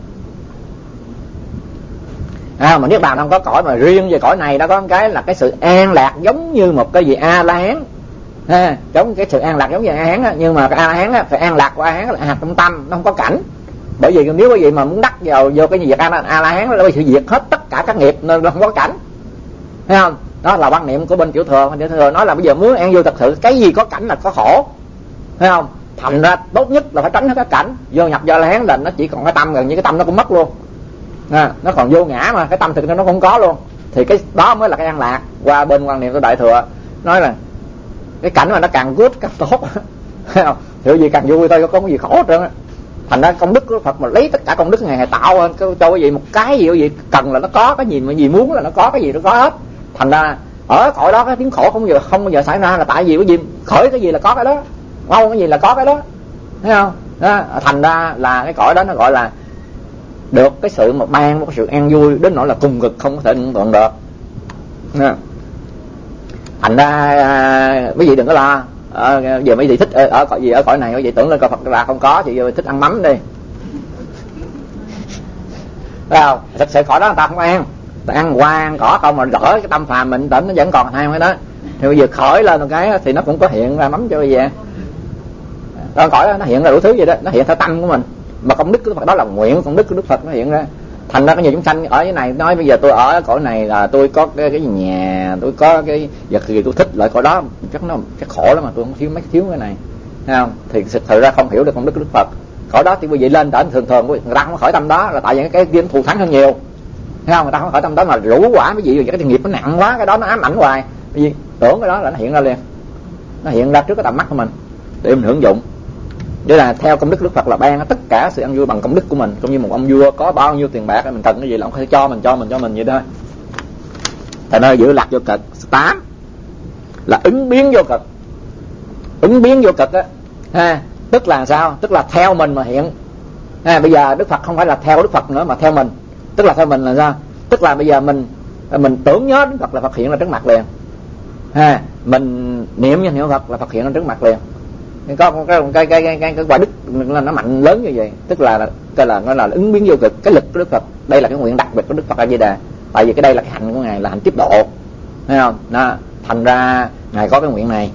à, mà niết bàn không có cõi, mà riêng về cõi này nó có một cái là cái sự an lạc giống như một cái gì A La Hán, à, giống cái sự an lạc giống như A La Hán á, nhưng mà cái A La Hán á, phải an lạc của A La Hán là hạt trong tâm, nó không có cảnh. Bởi vì nếu quý vị mà muốn đắc vào vô cái việc A La Hán là sự diệt hết tất cả các nghiệp nên nó không có cảnh, thấy không? Đó là quan niệm của bên Tiểu Thừa. Tiểu Thừa nói là bây giờ muốn an vui thật sự cái gì có cảnh là có khổ, thấy không? Thành ra tốt nhất là phải tránh hết các cảnh. Vô nhập A La Hán là nó chỉ còn cái tâm, gần như cái tâm nó cũng mất luôn, à, nó còn vô ngã mà cái tâm thực nó không có luôn, thì cái đó mới là cái an lạc. Qua bên quan niệm của Đại Thừa nói là cái cảnh mà nó càng good càng tốt, thấy không? Thì gì càng vui thôi, có cái gì khổ hết trơn á. Thành ra công đức của Phật mà lấy tất cả công đức ngày tạo cho cái gì một cái gì, cái gì cần là nó có, cái gì mà gì muốn là nó có, cái gì nó có hết. Thành ra ở cõi đó cái tiếng khổ không bao giờ không bao giờ xảy ra, là tại vì cái gì khởi cái gì là có cái đó, mau cái gì là có cái đó, thấy không? Đó, thành ra là cái cõi đó nó gọi là được cái sự mà ban một cái sự an vui đến nỗi là cùng cực không có thể tưởng tượng được. Nè. Thành ra quý vị đừng có lo à, giờ mấy vị thích ở, ở cõi gì ở cõi này, quý vị tưởng lên coi Phật là không có, thì giờ thích ăn mắm đi, thấy không? Thật sự cõi đó người ta không ăn, ta ăn hoa ăn cỏ không mà đỡ cái tâm phàm mình tỉnh nó vẫn còn hai cái đó. Thì bây giờ khởi lên một cái thì nó cũng có hiện ra mắm cho bây giờ. Đó, cõi đó nó hiện ra đủ thứ vậy đó, nó hiện theo tâm của mình. Mà công đức của Phật đó là nguyện công đức của Đức Phật nó hiện ra. Thành ra có nhiều chúng sanh ở cái này nói bây giờ tôi ở cõi này là tôi có cái, cái nhà, tôi có cái vật gì tôi thích lại cõi đó, chắc nó chắc khổ lắm mà tôi không thiếu mấy thiếu cái này, thấy không? Thì thực sự ra không hiểu được công đức của Đức Phật. Cõi đó thì quý vị lên đến thường thường người ta không khởi tâm đó là tại vì cái kia thù thắng hơn nhiều, thấy không? Người ta không khởi tâm đó mà rủ quả cái gì cái nghiệp nó nặng quá, cái đó nó ám ảnh hoài, cái gì tưởng cái đó là nó hiện ra liền, nó hiện ra trước cái tầm mắt của mình để mình hưởng dụng. Đây là theo công đức Đức Phật là ban tất cả sự ăn vui bằng công đức của mình, cũng như một ông vua có bao nhiêu tiền bạc mình cần cái gì là ông có thể cho mình cho mình cho mình vậy thôi. Thành ra giữ lạc vô cực. Tám là ứng biến vô cực. Ứng biến vô cực á, ha, tức là sao? Tức là theo mình mà hiện. Ha, bây giờ Đức Phật không phải là theo Đức Phật nữa mà theo mình. Tức là theo mình là sao? Tức là bây giờ mình mình tưởng nhớ Đức Phật là Phật hiện ra trước mặt liền. Ha, mình niệm danh hiệu Phật là Phật hiện ra trước mặt liền. Có cái cái cái cái cái, cái quả đức là nó mạnh lớn như vậy, tức là cái là nó là ứng biến vô cực, cái lực của Đức Phật. Đây là cái nguyện đặc biệt của Đức Phật A Di Đà, tại vì cái đây là cái hạnh của ngài là hạnh tiếp độ, thấy không? Nó thành ra ngài có cái nguyện này.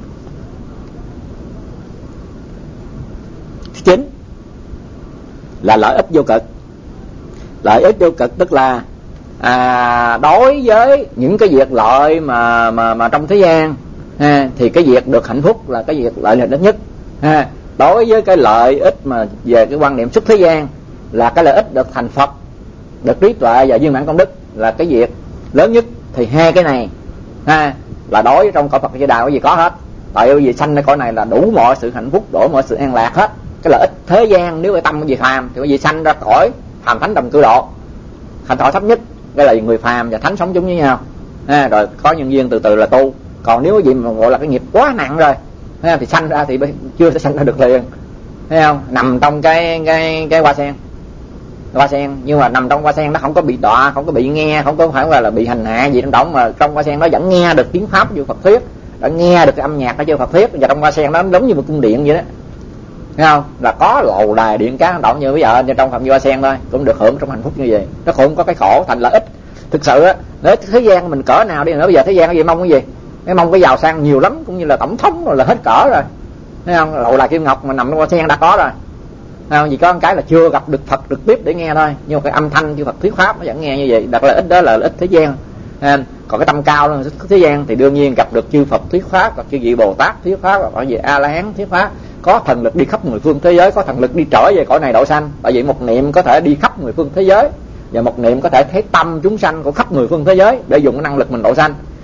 Thứ chín là lợi ích vô cực. Lợi ích vô cực tức là à, đối với những cái việc lợi mà mà mà trong thế gian, ha, thì cái việc được hạnh phúc là cái việc lợi ích nhất. Ha, đối với cái lợi ích mà về cái quan niệm xuất thế gian là cái lợi ích được thành Phật, được trí tuệ và viên mãn công đức là cái việc lớn nhất. Thì hai cái này, ha, là đối với trong cõi Phật Di Đà cái gì có hết. Tại vì sanh ở cõi này là đủ mọi sự hạnh phúc, đủ mọi sự an lạc hết. Cái lợi ích thế gian nếu cái tâm của vị phàm thì cái gì sanh ra cõi phàm thánh đồng cư độ, thành thọ thấp nhất, đây là người phàm và thánh sống chung với nhau. Ha, rồi có nhân duyên từ từ là tu. Còn nếu cái gì mà gọi là cái nghiệp quá nặng rồi, thấy không? Thì sanh ra thì chưa thể sanh ra được liền, thấy không? Nằm trong cái cái cái hoa sen, hoa sen, nhưng mà nằm trong hoa sen nó không có bị đọa, không có bị nghe, không có phải là, là bị hành hạ gì trong đó, mà trong hoa sen nó vẫn nghe được tiếng pháp vô Phật thuyết, đã nghe được cái âm nhạc ở vô Phật thuyết, và trong hoa sen nó giống như một cung điện vậy đó, thấy không? Là có lầu đài điện cá động như bây giờ trong phạm vi hoa sen thôi cũng được hưởng trong hạnh phúc như vậy. Nó không có cái khổ, thành lợi ích. Thực sự á, nếu thế gian mình cỡ nào đi nữa, bây giờ thế gian cái gì mong cái gì? Cái mong cái giàu sang nhiều lắm, cũng như là tổng thống rồi là hết cỡ rồi, thấy không? Lầu đài kim ngọc mà nằm trong hoa sen đã có rồi, thấy không? Chỉ có một cái là chưa gặp được Phật trực tiếp để nghe thôi, nhưng mà cái âm thanh của Phật thuyết pháp nó vẫn nghe như vậy. Đặc lợi ích đó là lợi ích thế gian. Còn cái tâm cao là thế gian thì đương nhiên gặp được chư Phật thuyết pháp, gặp chư vị Bồ Tát thuyết pháp, hoặc là gì A La Hán thuyết pháp, có thần lực đi khắp mười phương thế giới, có thần lực đi trở về cõi này độ sanh. Tại vì một niệm có thể đi khắp mười phương thế giới, và một niệm có thể thấy tâm chúng sanh của khắp mười phương thế giới để dùng cái năng lực mình độ sanh.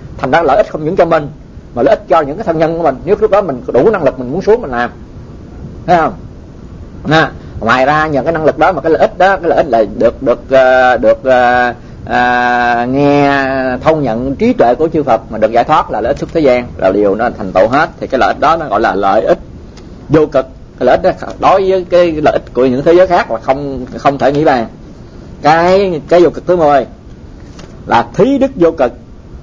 Thành ra lợi ích không những cho mình mà lợi ích cho những cái thân nhân của mình, nếu lúc đó mình đủ năng lực mình muốn xuống mình làm, thấy không? À, ngoài ra nhờ cái năng lực đó mà cái lợi ích đó, cái lợi ích là được được uh, được uh, uh, nghe thông nhận trí tuệ của chư Phật mà được giải thoát là lợi ích xuất thế gian, là điều nó thành tựu hết, thì cái lợi ích đó nó gọi là lợi ích vô cực. Cái lợi ích đó đối với cái lợi ích của những thế giới khác là không không thể nghĩ bàn. Cái cái vô cực thứ mười là thí đức vô cực.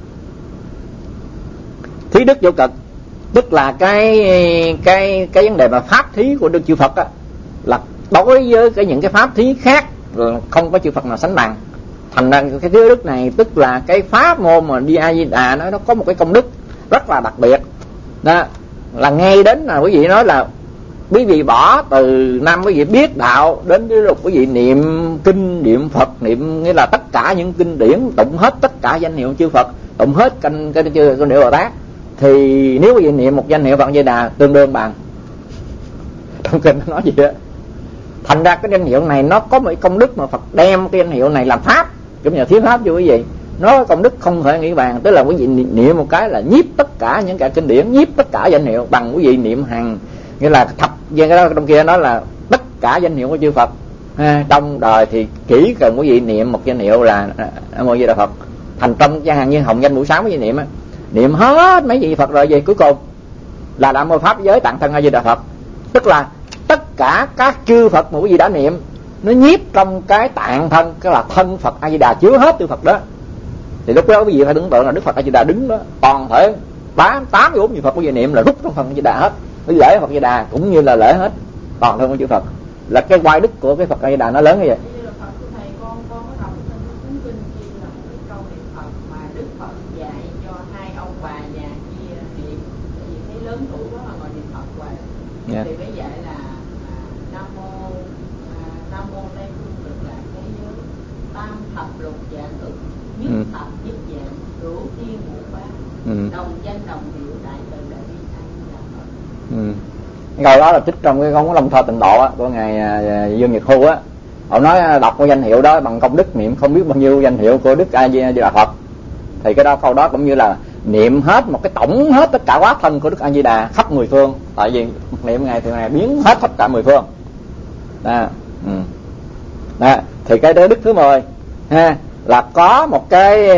Thí đức vô cực tức là cái cái cái vấn đề mà pháp thí của Đức Chư Phật á, là đối với cái những cái pháp thí khác không có chư Phật nào sánh bằng. Thành ra cái thí đức này tức là cái pháp môn mà đi A Di Đà nó nó có một cái công đức rất là đặc biệt đó, là ngay đến là quý vị nói là quý vị bỏ từ năm quý vị biết đạo đến cái lúc quý vị niệm kinh niệm Phật, niệm nghĩa là tất cả những kinh điển, tụng hết tất cả danh hiệu chư Phật, tụng hết kinh kinh chư kinh điệu Bồ Tát, thì nếu quý vị niệm một danh hiệu Phật A Di Đà tương đương bằng, trong kinh nó nói gì đó. Thành ra cái danh hiệu này nó có một công đức mà Phật đem cái danh hiệu này làm pháp, cũng như thiếu pháp cho quý vị, nó có công đức không thể nghĩ bàn. Tức là quý vị niệm một cái là nhiếp tất cả những cả kinh điển, nhiếp tất cả danh hiệu bằng quý vị niệm hàng, nghĩa là thập cái đó trong kia nó là tất cả danh hiệu của chư Phật. Ha, trong đời thì chỉ cần quý vị niệm một danh hiệu là Nam Mô A Di Đà Phật. Thành trong chẳng hạn như hồng danh buổi sáng quý vị niệm á, niệm hết mấy vị Phật rồi về cuối cùng là Nam Mô Pháp Giới Tạng Thân A Di Đà Phật. Tức là tất cả các chư Phật mà quý vị đã niệm nó nhiếp trong cái tạng thân, cái là thân Phật A Di Đà chứa hết chư Phật đó. Thì lúc đó quý vị phải tưởng tượng là Đức Phật A Di Đà đứng đó, toàn thể tám tám mươi bốn vị Phật quý vị niệm là rút trong phần A Di Đà hết, cái lễ Phật A Di Đà cũng như là lễ hết toàn thân của chư Phật, là cái oai đức của cái Phật A Di Đà nó lớn như vậy. Yeah. Thì bây giờ là Nam Mô Nam Mô Tây Phương Cực Lạc Thế Giới, tam thập lục dạng cực, nhất ừ. thập nhất dạng, cửu thiên ngũ bát, ừ. đồng danh đồng hiệu, đại từ đại bi A Di Đà Phật. Ừ. Cái câu đó là trích trong cái công Long Thơ Tịnh Độ á, của ngài Dương Nhật Khu á. Ông nói đọc cái danh hiệu đó bằng công đức niệm không biết bao nhiêu danh hiệu của Đức A Di Đà Phật. Thì cái đó câu đó cũng như là niệm hết một cái tổng hết tất cả quá thân của Đức A Di Đà khắp mười phương, tại vì niệm ngày thì ngày biến hết tất cả mười phương. Đó. Ừ. Đó. Thì cái đức thứ mười ha, là có một cái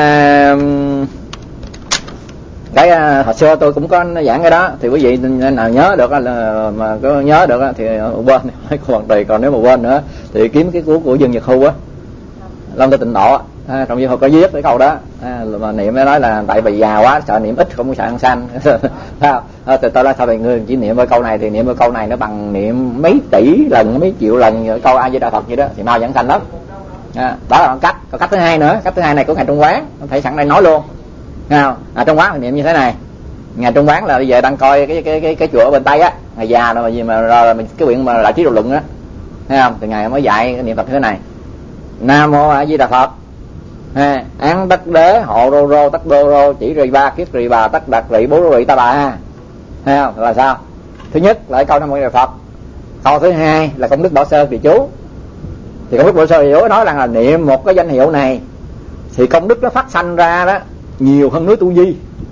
cái hồi xưa tôi cũng có giảng cái đó, thì quý vị nào nhớ được là mà có nhớ được thì quên hỏi còn tùy, còn nếu mà quên nữa thì kiếm cái cuốn của Dương Nhật Khu á, Long Thơ Tịnh Độ. À, trong video có viết cái câu đó à, mà niệm mới nói là tại vì già quá sợ niệm ít không có sợ ăn xanh. À, thì tôi nói thôi người chỉ niệm với câu này thì niệm với câu này nó bằng niệm mấy tỷ lần mấy triệu lần câu A Di Đà Phật vậy đó thì mau dẫn xanh lắm. À, đó là cách. Còn cách thứ hai nữa, cách thứ hai này của ngài Trung Quán, thầy sẵn đây nói luôn. À, Trung Quán thì niệm như thế này. Ngài Trung Quán là bây giờ đang coi cái cái cái cái chùa ở bên Tây á, ngài già rồi mà gì mà rồi mình cái quyển mà Đại Trí Độ Luận á, thấy không? Thì ngài mới dạy cái niệm Phật như thế này: Nam Mô A Di Đà Phật. Ha, án tất đế hộ rô rô tất đô rô chỉ rì ba kiết rì bà tất đặc rì bố rô rì ta bà. Thấy không? Là sao? Thứ nhất là câu Nam Mô A Di Đà Phật. Câu thứ hai là công đức Bảo Sơ Trì Chú. Thì công đức Bảo Sơ Trì Chú nói rằng là niệm một cái danh hiệu này thì công đức nó phát sanh ra đó nhiều hơn núi Tu Di.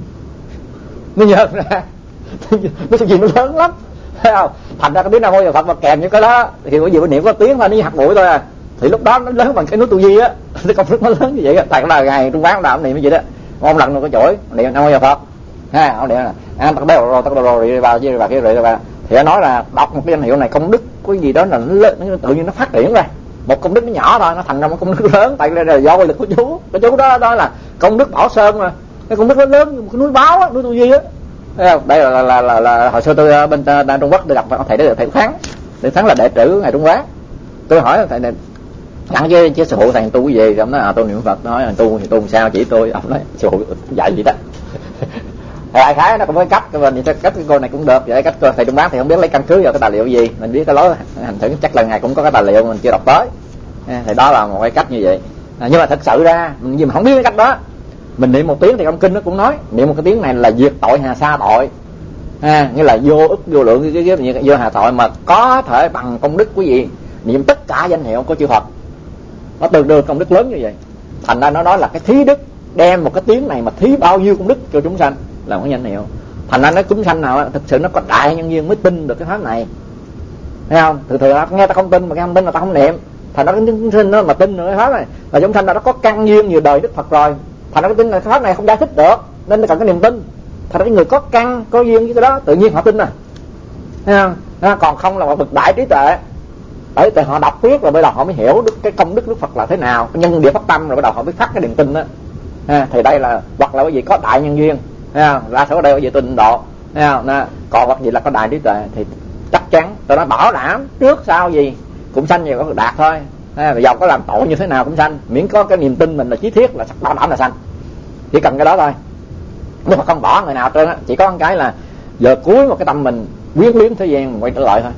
Nó nhiều ra nó gì nó lớn lắm, thấy không? Thành ra cái tiếng Nam Mô A Di Đà Phật mà kèm những cái đó thì bởi vì niệm có tiếng thôi, nó như hạt bụi thôi à, thì lúc đó nó lớn bằng cái núi Tu Di á, cái công đức nó lớn như vậy. Tại là ngày Trung Quán đạo niệm như vậy đó, ông lần nó có chổi niệm Nam Mô A Di Đà Phật ha, ông niệm là an tắc đeo rồi tắc rồi rồi vào với vào cái rồi vào, thì nó nói là đọc một cái danh hiệu này công đức cái gì đó là nó, lớn, nó tự nhiên nó phát triển ra, một công đức nó nhỏ thôi nó thành ra một công đức lớn, tại là do cái lực của chú, cái chú đó đó là công đức Bảo Sơn mà, cái công đức nó lớn như một cái núi báo á, núi Tu Di á. Đây là là, là là là hồi xưa tôi bên uh, Trung Quốc tôi gặp thầy đó, thầy Thắng, thầy Thắng là đệ tử ngài Trung Quán. Tôi hỏi thầy này thẳng chứ chứ sư phụ thầy tu cái gì, ông nói à tôi niệm Phật. Nói tu thì tu làm sao chỉ tôi, ông nói sư phụ dạy gì đó. Đại khái nó cũng có cách, cái mình cách cái cô này cũng được vậy, cách thầy Trung Quán thì không biết lấy căn cứ vào cái tài liệu gì, mình biết cái lối hành xử chắc là ngài cũng có cái tài liệu mình chưa đọc tới, thì đó là một cái cách như vậy. À, nhưng mà thật sự ra mình gì mà không biết cái cách đó, mình niệm một tiếng thì trong kinh nó cũng nói niệm một cái tiếng này là diệt tội hà sa tội, à, như là vô ức vô lượng cái cái cái vô hà tội mà có thể bằng công đức quý vị niệm tất cả danh hiệu của chư Phật, nó tương đương công đức lớn như vậy. Thành ra nó nói là cái thí đức đem một cái tiếng này mà thí bao nhiêu công đức cho chúng sanh là một cái danh hiệu. Thành ra nói chúng sanh nào thực sự nó có đại nhân duyên mới tin được cái pháp này, thấy không? Thường thường nghe ta không tin, mà nghe không tin là ta không niệm. Thành ra cái chúng sinh nó mà tin được cái pháp này là chúng sanh nào nó có căn duyên nhiều đời Đức Phật rồi. Thành ra cái tin là cái pháp này không giải thích được, nên nó cần cái niềm tin. Thành ra cái người có căn có duyên với cái đó tự nhiên họ tin à, thấy không? À, còn không là một bậc đại trí tuệ, bởi vì họ đọc biết rồi bây giờ họ mới hiểu được cái công đức Đức Phật là thế nào, cái nhân địa phát tâm rồi bắt đầu họ mới phát cái niềm tin đó. À, thì đây là hoặc là cái gì có đại nhân duyên, thấy không? Ra số ở đây có gì tin độ, thấy không? À, còn hoặc gì là có đại trí tuệ thì chắc chắn tôi nói bảo đảm trước sau gì cũng sanh nhiều có đạt thôi. À, dầu có làm tội như thế nào cũng sanh, miễn có cái niềm tin mình là chí thiết là bảo đảm là sanh, chỉ cần cái đó thôi. Nhưng mà không bỏ người nào trơn á, chỉ có một cái là giờ cuối một cái tâm mình quyến luyến thế gian mình quay trở lại thôi,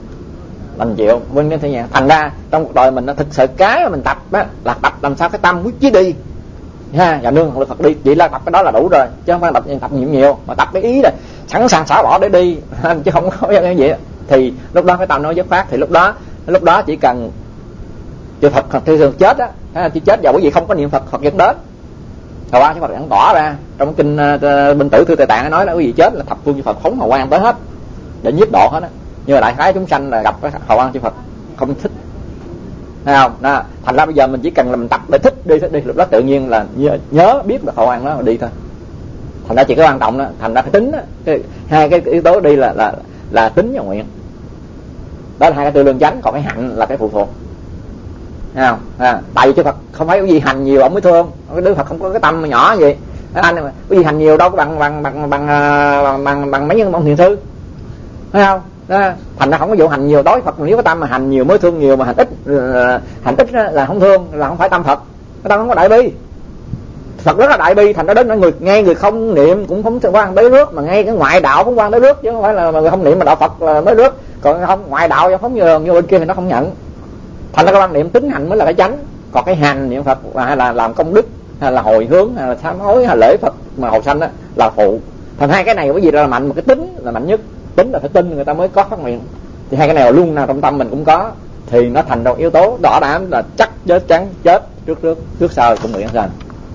mình chịu quyến luyến thế gian. Thành ra trong cuộc đời mình nó thực sự cái mà mình tập á là tập làm sao cái tâm quyết chí đi ha, và nương lực Phật đi, chỉ là tập cái đó là đủ rồi, chứ không phải tập tập nhiều nhiều mà tập cái ý là sẵn sàng xả bỏ để đi chứ không có cái gì. Thì lúc đó cái tâm nó dứt khoát, thì lúc đó lúc đó chỉ cần chư Phật thường thường chết á, chỉ chết vào bởi vì không có niệm Phật, Phật dẫn đến. Hồi qua chư Phật dẫn tỏ ra trong kinh uh, Minh Tử Thư Tề Tạng nói là quý vị chết là thập phương chư Phật phóng hào quang tới hết để nhiếp độ hết á. Nhưng mà đại khái chúng sanh là gặp cái hào quang chư Phật không thích, thấy không? Đó. Thành ra bây giờ mình chỉ cần là mình tập để thích đi, thích đi, lúc đó tự nhiên là nhớ, nhớ biết được hào quang đó mà đi thôi. Thành ra chỉ cái quan trọng đó, thành ra cái tính đó, cái, hai cái yếu tố đi là là là tính và nguyện. Đó là hai cái tư lương chánh, còn cái hạnh là cái phụ thuộc. Thấy không? À, tại vì chư Phật không phải cái gì hành nhiều ông mới thương, cái Đức Phật không có cái tâm nhỏ gì. Anh cái gì hành nhiều đâu có bằng bằng bằng bằng bằng, bằng, bằng mấy nhân ông thiền sư, thấy không? Đó. Thành ra không có vụ hành nhiều đối Phật, nếu có tâm mà hành nhiều mới thương nhiều, mà hành ít hành ít là không thương, là không phải tâm Phật, cái tâm không có đại bi. Phật rất là đại bi, thành ra đến người ngay người không niệm cũng không quan tới nước, mà ngay cái ngoại đạo cũng quan tới nước, chứ không phải là người không niệm mà đạo Phật là tới nước, còn không ngoại đạo phóng như như bên kia thì nó không nhận. Thành ra cái quan niệm tính hành mới là cái chánh, còn cái hành niệm Phật hay là làm công đức hay là hồi hướng hay là sám hối hay là lễ Phật mà hồi sanh đó là phụ. Thành hai cái này cái gì là mạnh, một cái tính là mạnh nhất, tính là phải tin người ta mới có phát nguyện. Thì hai cái này là luôn nào trong tâm mình cũng có, thì nó thành một yếu tố đỏ đảm là chắc chết chắn chết trước trước trước sau cũng nguyện sanh.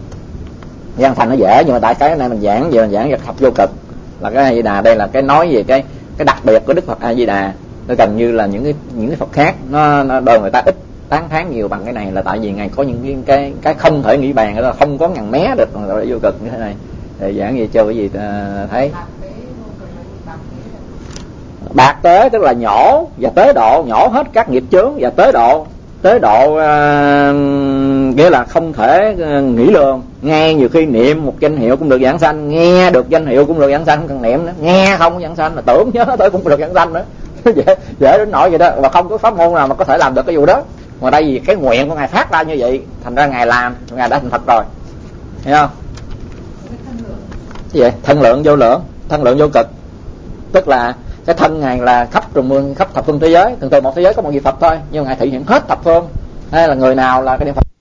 Gian thành nó dễ, nhưng mà tại cái này mình giảng về mình giảng về thập vô cực là cái A Di Đà, đây là cái nói về cái cái đặc biệt của Đức Phật A Di Đà. Nó gần như là những cái những cái Phật khác nó, nó đời người ta ít tán thán nhiều bằng cái này, là tại vì ngài có những cái cái, cái không thể nghĩ bàn, đó không có ngàn mé được còn gọi là vô cực như thế này. Thì giảng gì cho cái gì thấy bạc tế tức là nhổ và tế độ, nhổ hết các nghiệp chướng và tế độ. Tế độ uh, nghĩa là không thể uh, nghĩ lường. Nghe nhiều khi niệm một danh hiệu cũng được giảng sanh, nghe được danh hiệu cũng được giảng sanh, không cần niệm nữa, nghe không giảng sanh, là tưởng nhớ tới cũng được giảng sanh nữa. dễ dễ đến nỗi vậy đó, và không có pháp môn nào mà có thể làm được cái vụ đó. Mà đây vì cái nguyện của ngài phát ra như vậy, thành ra ngài làm, ngài đã thành Phật rồi, hiểu không? Cái vậy thân lượng vô lượng, thân lượng vô cực, tức là cái thân ngài là khắp trùng khắp thập phương thế giới, từng từ một thế giới có một vị Phật thôi, nhưng ngài thể hiện hết thập phương. Hay là người nào là cái niệm Phật